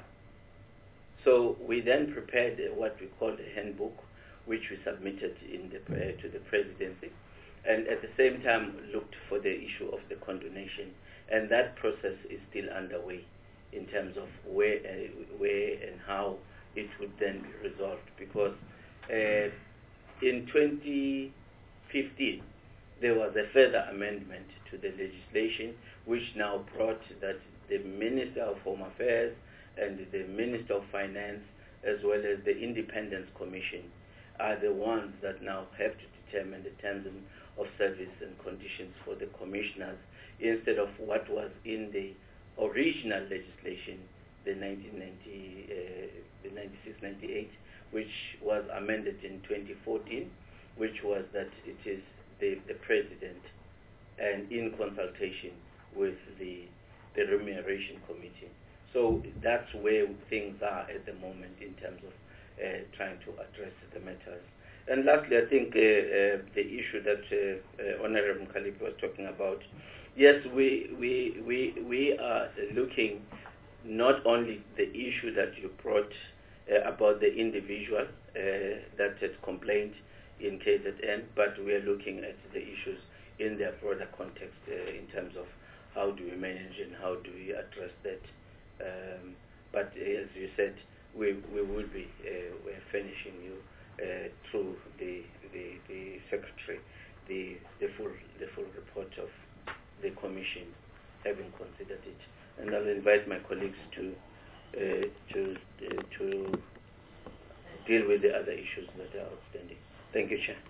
[SPEAKER 4] So we then prepared uh, what we call the handbook, which we submitted in the, uh, to the presidency, and at the same time looked for the issue of the condonation. And that process is still underway in terms of where, uh, where and how it would then be resolved, because uh, in twenty fifteen there was a further amendment to the legislation which now brought that the Minister of Home Affairs and the Minister of Finance as well as the Independence Commission are the ones that now have to determine the terms of service and conditions for the commissioners, instead of what was in the original legislation, the nineteen ninety, uh, the ninety-six ninety-eight, which was amended in twenty fourteen, which was that it is the, the President, and in consultation with the, the Remuneration Committee. So that's where things are at the moment in terms of uh, trying to address the matters. And lastly, I think uh, uh, the issue that uh, uh, Honorable Mkhaliphi was talking about, yes, we, we, we, we are looking not only the issue that you brought uh, about the individual uh, that had complained in K Z N, but we are looking at the issues in their broader context uh, in terms of how do we manage and how do we address that. Um, but uh, as you said, we, we will be uh, we're furnishing you uh, through the, the, the Secretary the, the, full, the full report of the Commission, having considered it. And I'll invite my colleagues to uh, to uh, to deal with the other issues that are outstanding. Thank you, Chair.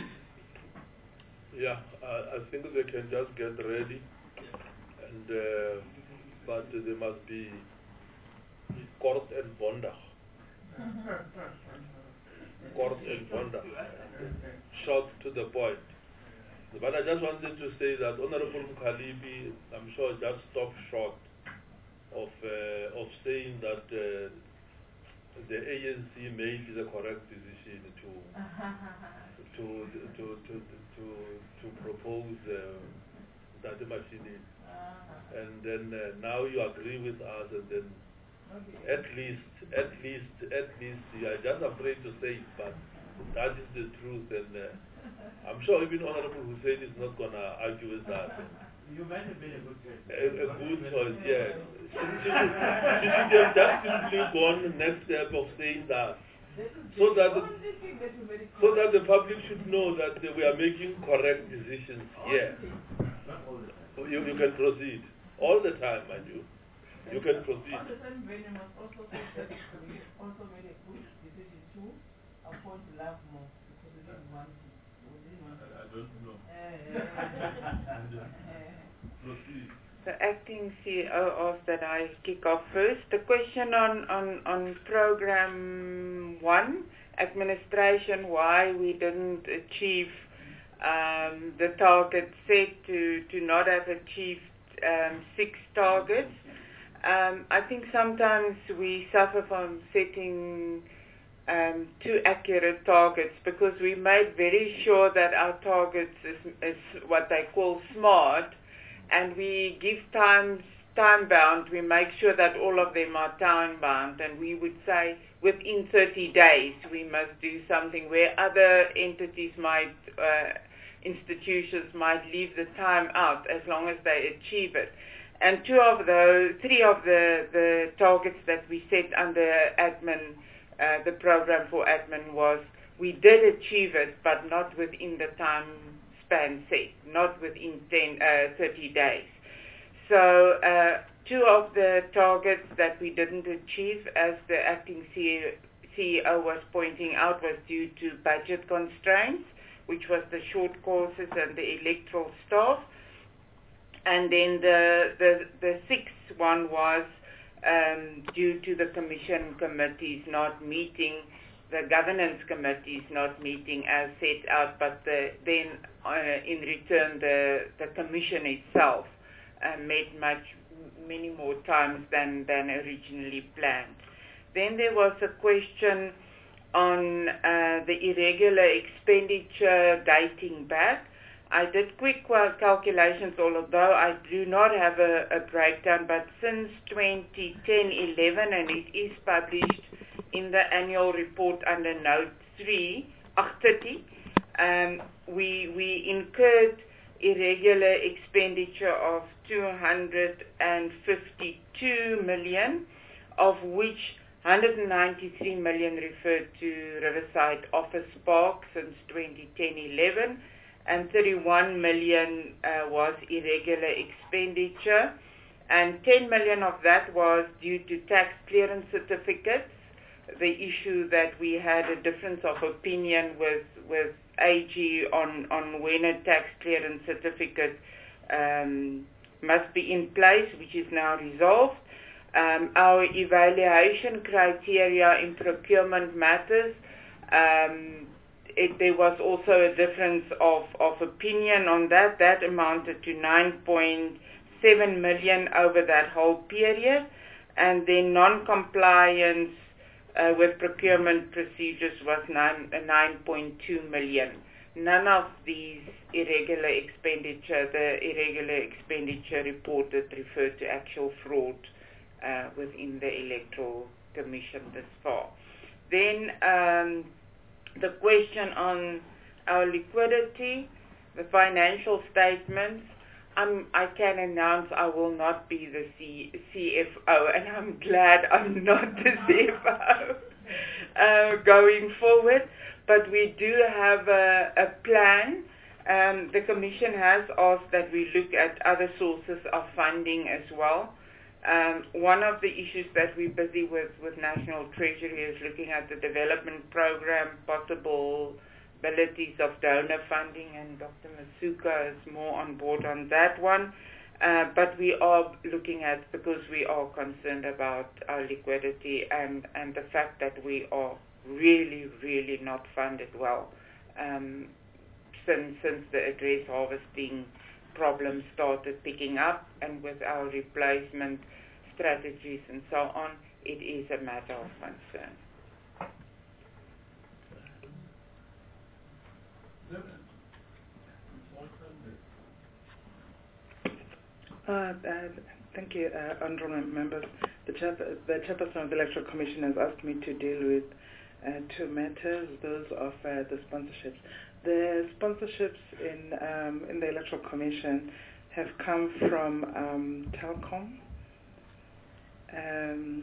[SPEAKER 2] Yeah, uh, I think they can just get ready, and uh, but they must be court and bonda. Court and bonda. Short to the point. But I just wanted to say that Honorable Mkhaliphi, I'm sure, just stopped short of uh, of saying that uh, the A N C made the correct decision to to to to to to, to propose uh, Tate Machine. And then uh, now you agree with us, and then at least, at least, at least, you are just afraid to say it, but that is the truth. And uh, I'm sure even Honorable Hussein is not going to argue with that.
[SPEAKER 11] You might have been a good choice.
[SPEAKER 2] A, a good choice, yeah. She, she, she should have just simply gone the next step of saying that. So that, the, so that the public should know that we are making correct decisions here. You, you can proceed. All the time, mind you. You can proceed.
[SPEAKER 12] All the time, Benny must also say that we also made a good decision to afford love more because we didn't want it. We didn't want it.
[SPEAKER 2] I don't know.
[SPEAKER 12] Uh,
[SPEAKER 2] Proceed.
[SPEAKER 3] The acting C E O asked that I kick off first. The question on, on, on program one, administration, why we didn't achieve um, the target set to, to not have achieved um, six targets. Um, I think sometimes we suffer from setting um, too accurate targets because we made very sure that our targets is, is what they call SMART, and we give times time bound. We make sure that all of them are time bound, and we would say within thirty days we must do something, where other entities might, uh, institutions might leave the time out as long as they achieve it. And two of those, three of the, the targets that we set under admin, uh, the program for admin was, we did achieve it, but not within the time span set, not within ten, uh, thirty days. So uh, two of the targets that we didn't achieve, as the acting C E O was pointing out, was due to budget constraints, which was the short courses and the electoral staff. And then the, the, the sixth one was um, due to the commission committees not meeting, the governance committees not meeting as set out, but the, then uh, in return the, the commission itself uh, met much, many more times than, than originally planned. Then there was a question on uh, the irregular expenditure dating back. I did quick calculations, although I do not have a, a breakdown, but since twenty ten eleven, and it is published in the annual report under note three, thirty, um, we, we incurred irregular expenditure of two hundred fifty-two million, of which one hundred ninety-three million referred to Riverside Office Park since twenty ten eleven, and thirty-one million uh, was irregular expenditure, and ten million of that was due to tax clearance certificates, the issue that we had a difference of opinion with, with A G on, on when a tax clearance certificate um, must be in place, which is now resolved. Um, our evaluation criteria in procurement matters, um, It, there was also a difference of, of opinion on that. That amounted to nine point seven million over that whole period. And then non-compliance uh, with procurement procedures was nine point two million. None of these irregular expenditure, the irregular expenditure reported referred to actual fraud uh, within the Electoral Commission this far. Then um, the question on our liquidity, the financial statements, um, I can announce I will not be the C- CFO, and I'm glad I'm not the C F O uh, going forward. But we do have a, a plan. Um, the Commission has asked that we look at other sources of funding as well. Um, one of the issues that we're busy with with National Treasury is looking at the development program, possible abilities of donor funding, and Doctor Masuka is more on board on that one. Uh, but we are looking at, because we are concerned about our liquidity and, and the fact that we are really, really not funded well um, since, since the address harvesting problems started picking up, and with our replacement strategies and so on, it is a matter of concern.
[SPEAKER 13] Uh, uh, thank you, uh, honourable members. The, chair, the chairperson of the Electoral Commission has asked me to deal with uh, two matters, those of uh, the sponsorships. The sponsorships in um, in the Electoral Commission have come from um, Telkom and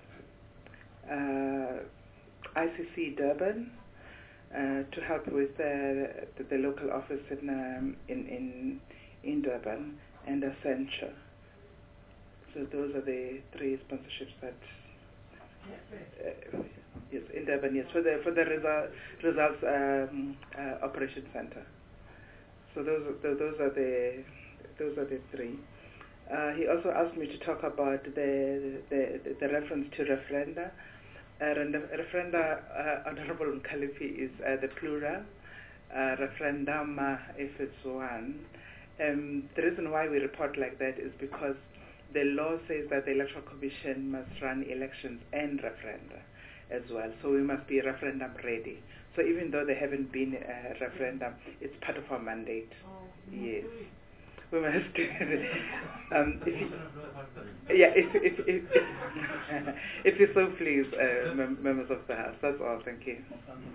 [SPEAKER 13] uh, I C C Durban uh, to help with uh, the, the local office in um, in, in in Durban, and Accenture. So those are the three sponsorships that uh, yes, in Durban, yes, for the for the result, results um, uh, operation center. So those are, those are the those are the three. Uh, he also asked me to talk about the the, the reference to referenda. Uh, referenda, uh, Honorable Mkhaliphi, is uh, the plural. Uh, referendum, uh, if it's one. Um, the reason why we report like that is because the law says that the Electoral Commission must run elections and referenda as well. So we must be referendum ready. So even though there haven't been a referendum, it's part of our mandate.
[SPEAKER 12] Oh,
[SPEAKER 13] yes. We must do it. Um, if you, yeah, if, if, if, if, if you so please, uh, mem members of the House. That's all. Thank you.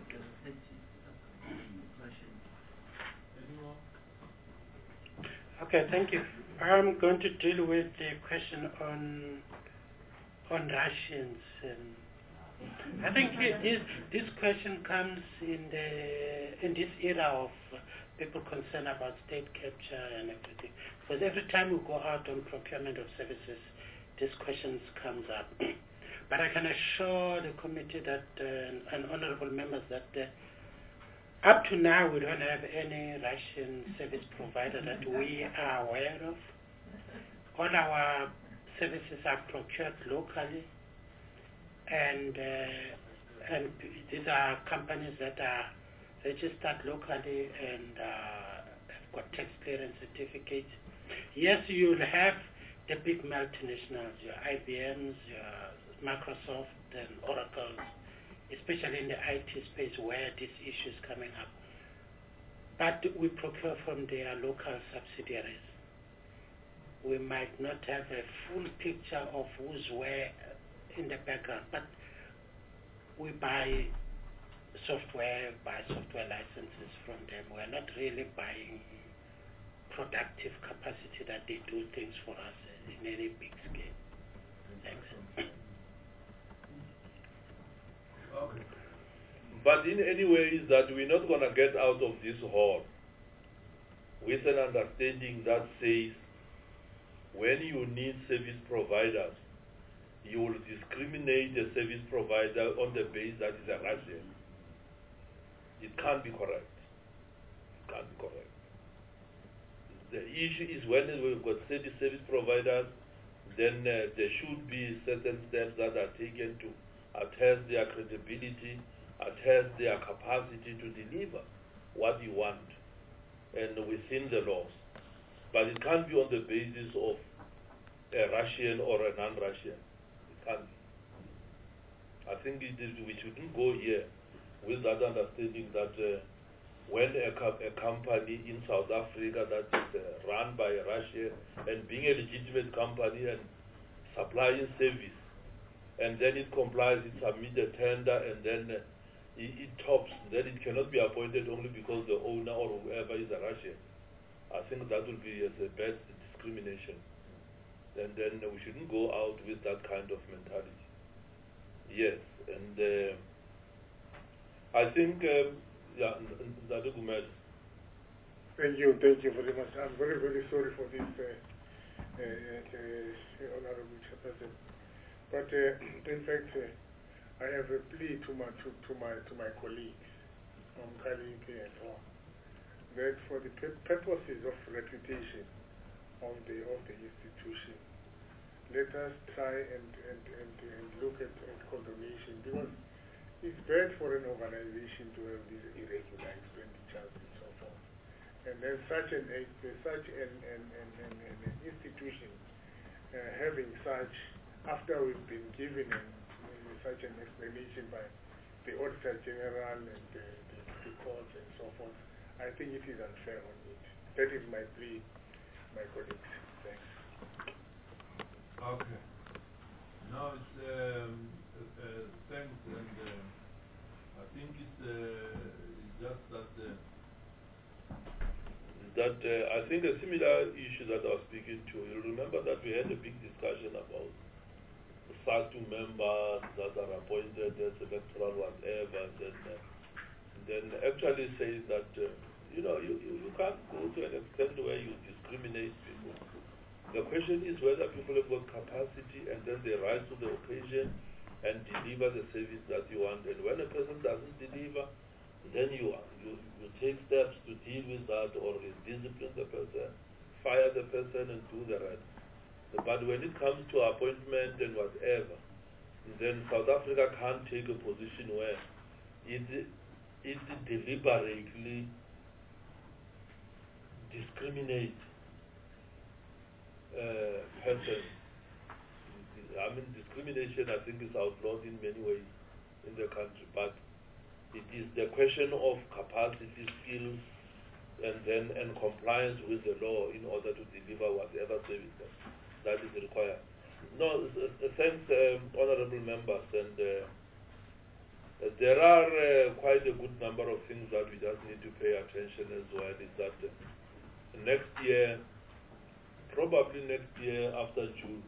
[SPEAKER 5] Okay, thank you. I'm going to deal with the question on on Russians. Um, I think this this question comes in the in this era of people concerned about state capture and everything. Because every time we go out on procurement of services, this questions comes up. But I can assure the committee that uh, and honourable members that uh, up to now we don't have any Russian service provider that we are aware of. All our services are procured locally, and uh, and these are companies that are registered locally and uh, have got tax clearance certificates. Yes, you'll have the big multinationals, your I B Ms, your Microsoft and Oracles, especially in the I T space where this issue is coming up. But we procure from their local subsidiaries. We might not have a full picture of who's where in the background, but we buy software, buy software licenses from them. We're not really buying productive capacity that they do things for us in any big scale. Thanks.
[SPEAKER 2] Okay. But in any way is that we're not going to get out of this hall with an understanding that says when you need service providers, you will discriminate a service provider on the basis that is a Russian. It can't be correct. It can't be correct. The issue is when we've got service service providers, then uh, there should be certain steps that are taken to attest their credibility, attest their capacity to deliver what you want, and within the laws. But it can't be on the basis of a Russian or a non-Russian. It can't be. I think it is, we shouldn't go here with that understanding that uh, when a, co a company in South Africa that is uh, run by Russia and being a legitimate company and supplying service, and then it complies, it submits a tender, and then uh, it, it tops, then it cannot be appointed only because the owner or whoever is a Russian. I think that will be uh, the best discrimination. And then uh, we shouldn't go out with that kind of mentality. Yes, and uh, I think, um, yeah, Ndadu Gumede.
[SPEAKER 10] Thank you, thank you very much. I'm very, very sorry for this, uh, uh, uh, Honorable Chairperson. But uh, in fact, uh, I have a plea to my to, to my to my colleagues, um, Kaliki and all, that for the purposes of reputation of the of the institution, let us try and and, and, and look at, at coordination, because it's bad for an organization to have these irregular expenditures and so forth. And then such an such an, an, an, an, an institution uh, having such, after we've been given an, uh, such an explanation by the Auditor General and the, the, the courts and so forth, I think it is unfair on it. That is my plea, my colleagues. Thanks.
[SPEAKER 2] Okay. Now it's um, uh, uh, thanks, and uh, I think it's uh, just that uh, that uh, I think a similar issue that I was speaking to. You remember that we had a big discussion about S A T U members that are appointed as electoral whatever, and then, uh, then actually say that uh, you know you, you, you can't go to an extent where you discriminate people. The question is whether people have got capacity and then they rise to the occasion and deliver the service that you want. And when a person doesn't deliver, then you, you, you take steps to deal with that or discipline the person, fire the person and do the rest. But when it comes to appointment and whatever, then South Africa can't take a position where it, it deliberately discriminates Uh, person. I mean, discrimination, I think, is outlawed in many ways in the country, but it is the question of capacity, skills, and then and compliance with the law in order to deliver whatever service that is required. No, thanks, um, honorable members, and uh, there are uh, quite a good number of things that we just need to pay attention as well. Is that uh, next year, probably next year after June,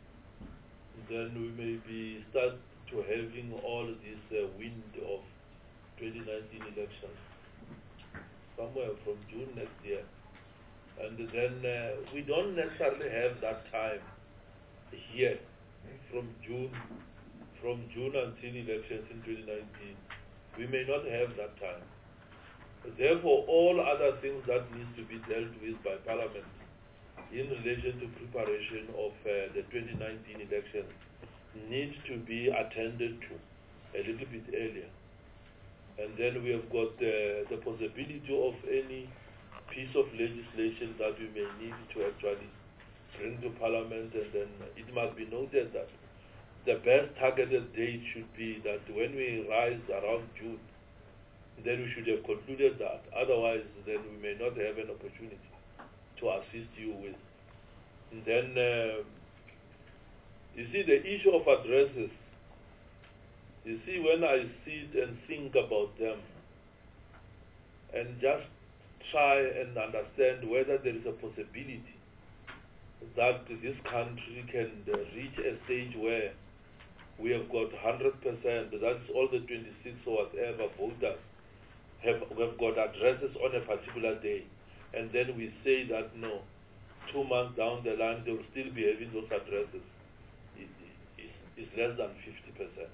[SPEAKER 2] then we may be start to having all this uh, wind of twenty nineteen elections, somewhere from June next year. And then uh, we don't necessarily have that time here, from June, from June until elections in twenty nineteen. We may not have that time. Therefore, all other things that need to be dealt with by Parliament in relation to preparation of uh, the twenty nineteen elections need to be attended to a little bit earlier. And then we have got uh, the possibility of any piece of legislation that we may need to actually bring to Parliament, and then it must be noted that the best targeted date should be that when we rise around June, then we should have concluded that. Otherwise, then we may not have an opportunity to assist you with. And then, uh, you see, the issue of addresses, you see, when I sit and think about them and just try and understand whether there is a possibility that this country can uh, reach a stage where we have got one hundred percent, that's all the twenty-six or whatever voters have, have got addresses on a particular day. And then we say that no, two months down the line they will still be having those addresses. It is it, less than fifty percent.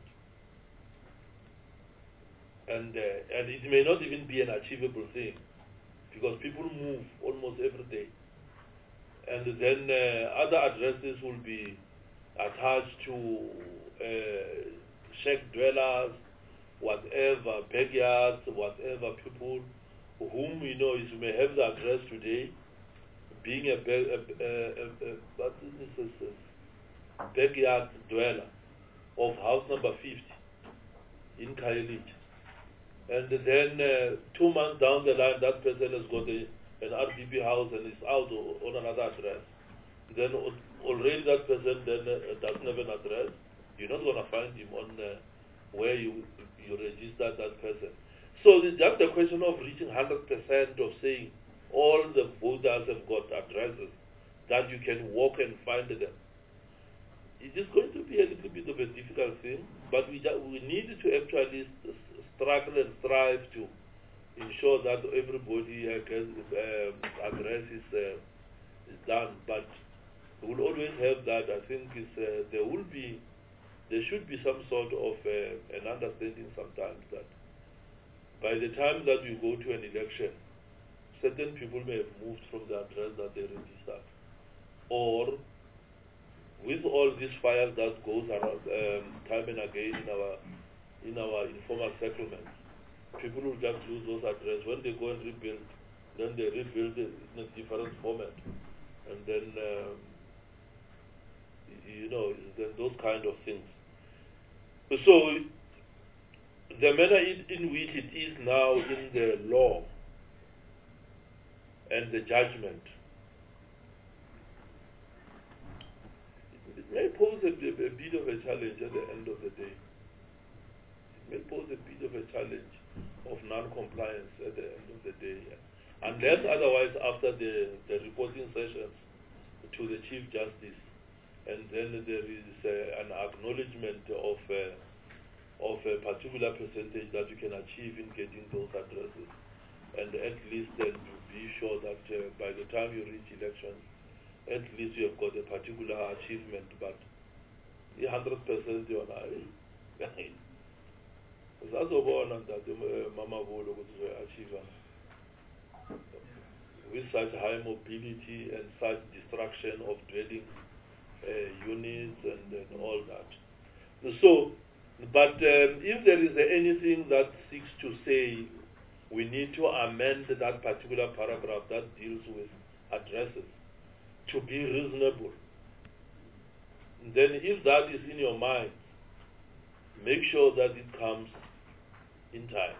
[SPEAKER 2] And, uh, and it may not even be an achievable thing, because people move almost every day. And then uh, other addresses will be attached to uh, shack dwellers, whatever, backyards, whatever, people whom we know is may have the address today, being a, a, a, a, a, what is this, a backyard dweller of house number fifty in Khayelitsha. And then uh, two months down the line, that person has got a, an R D P house and is out on another address. Then already that person then uh, doesn't have an address. You're not going to find him on uh, where you you registered that person. So it's just a question of reaching one hundred percent of saying all the voters have got addresses that you can walk and find them. It is going to be a little bit of a difficult thing, but we, we need to actually struggle and strive to ensure that everybody uh, gets, um, address is, uh, is done. But we will always have that. I think it's, uh, there will be, there should be some sort of uh, an understanding sometimes that by the time that we go to an election, certain people may have moved from the address that they registered, or with all these fires that goes around um, time and again in our in our informal settlements, people will just lose those addresses. When they go and rebuild, then they rebuild it in a different format, and then um, you know, then those kind of things. So the manner in, in which it is now in the law and the judgment, may pose a, a bit of a challenge at the end of the day. It may pose a bit of a challenge of non-compliance at the end of the day. Unless otherwise after the, the reporting sessions to the Chief Justice, and then there is uh, an acknowledgement of, uh, of a particular percentage that you can achieve in getting those addresses. And at least then to be sure that uh, by the time you reach elections, at least you have got a particular achievement, but one hundred percent you're not. Sazobona that Mama Volo would achieve with such high mobility and such destruction of dwelling uh, units and, and all that. So, but um, if there is anything that seeks to say we need to amend that particular paragraph that deals with addresses to be reasonable, then if that is in your mind, make sure that it comes in time.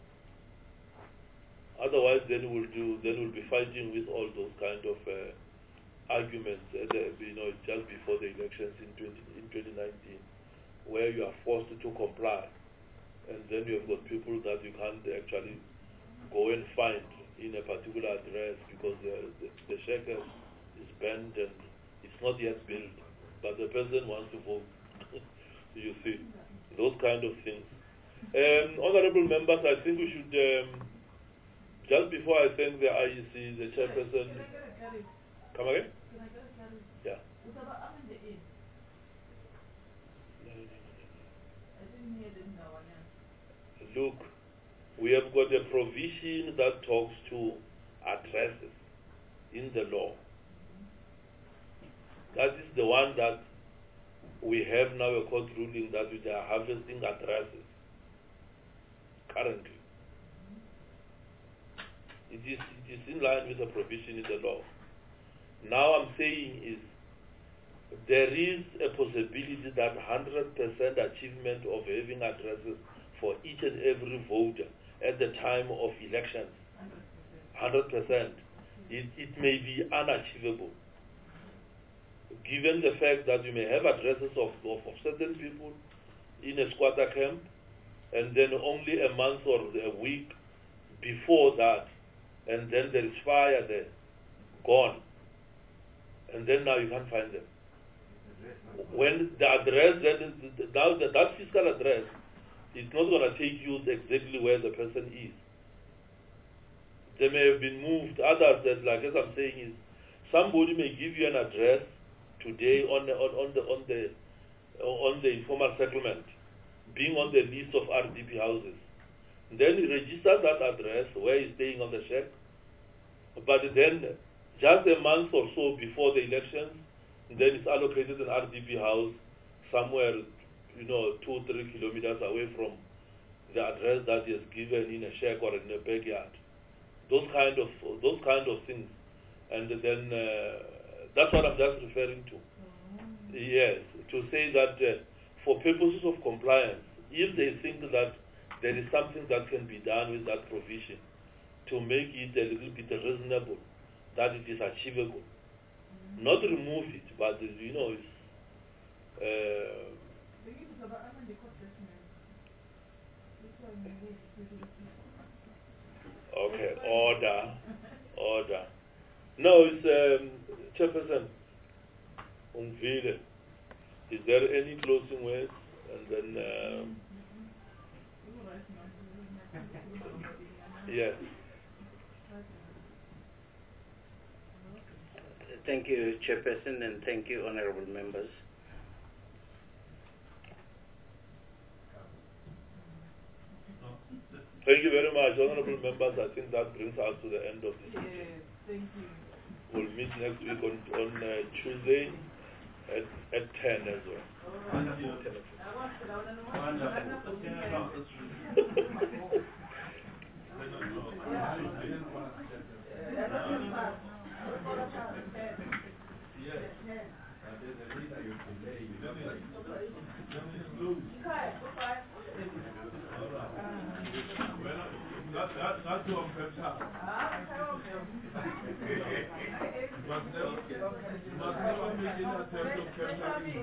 [SPEAKER 2] Otherwise, then we'll do. Then we'll be fighting with all those kind of uh, arguments. Uh, the, you know, just before the elections in twenty, in twenty nineteen, where you are forced to comply, and then you have got people that you can't actually go and find in a particular address because the the, the shaker is banned and it's not yet built, but the person wants to vote. You see, those kind of things. Um, honorable members, I think we should, um, just before I thank the I E C, the chairperson.
[SPEAKER 12] Can I get a clarity?
[SPEAKER 2] Come again?
[SPEAKER 12] Can I get a clarity?
[SPEAKER 2] Yeah.
[SPEAKER 12] What about up in the inn?
[SPEAKER 2] No, no, no, no, no.
[SPEAKER 12] I didn't hear them now.
[SPEAKER 2] Look, we have got a provision that talks to addresses in the law. That is the one that we have now a court ruling that we are harvesting addresses currently. It is, it is in line with the provision in the law. Now I'm saying is there is a possibility that one hundred percent achievement of having addresses for each and every voter at the time of elections, one hundred percent, it, it may be unachievable. Given the fact that you may have addresses of, of, of certain people in a squatter camp, and then only a month or a week before that, and then there is fire there, gone, and then now you can't find them. When the address, then now that, that physical address, it's not going to take you exactly where the person is. They may have been moved. Others, that, like as I'm saying, is somebody may give you an address today on the on, on the on the on the informal settlement, being on the list of R D P houses. Then he registers that address where he's staying on the shack. But then, just a month or so before the elections, then it's allocated an R D P house somewhere, you know, two, three kilometers away from the address that he has given in a shack or in a backyard. Those kind of those kind of things, and then uh, that's what I'm just referring to. Mm-hmm. Yes, to say that uh, for purposes of compliance, if they think that there is something that can be done with that provision to make it a little bit reasonable, that it is achievable, mm-hmm. not remove it, but you know, it's. Uh, Okay, order, order. No, it's um, Chairperson Umvile. Is there any closing words? And then, um, yes.
[SPEAKER 4] Thank you, Chairperson, and thank you, honorable members.
[SPEAKER 2] Thank you very much, honorable members. I think that brings us to the end of this meeting.
[SPEAKER 12] Yes, thank you.
[SPEAKER 2] We'll meet next week on, on uh, Tuesday at, at ten as well.
[SPEAKER 12] Wonderful.
[SPEAKER 11] That's, that's, that's your
[SPEAKER 2] must never, you must never make any attempt of capturing.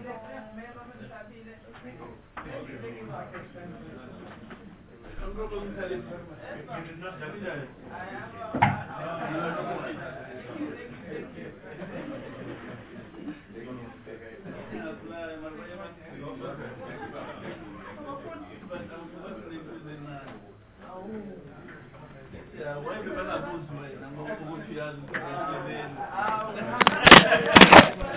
[SPEAKER 1] Yeah, why people are good, man? I'm not going to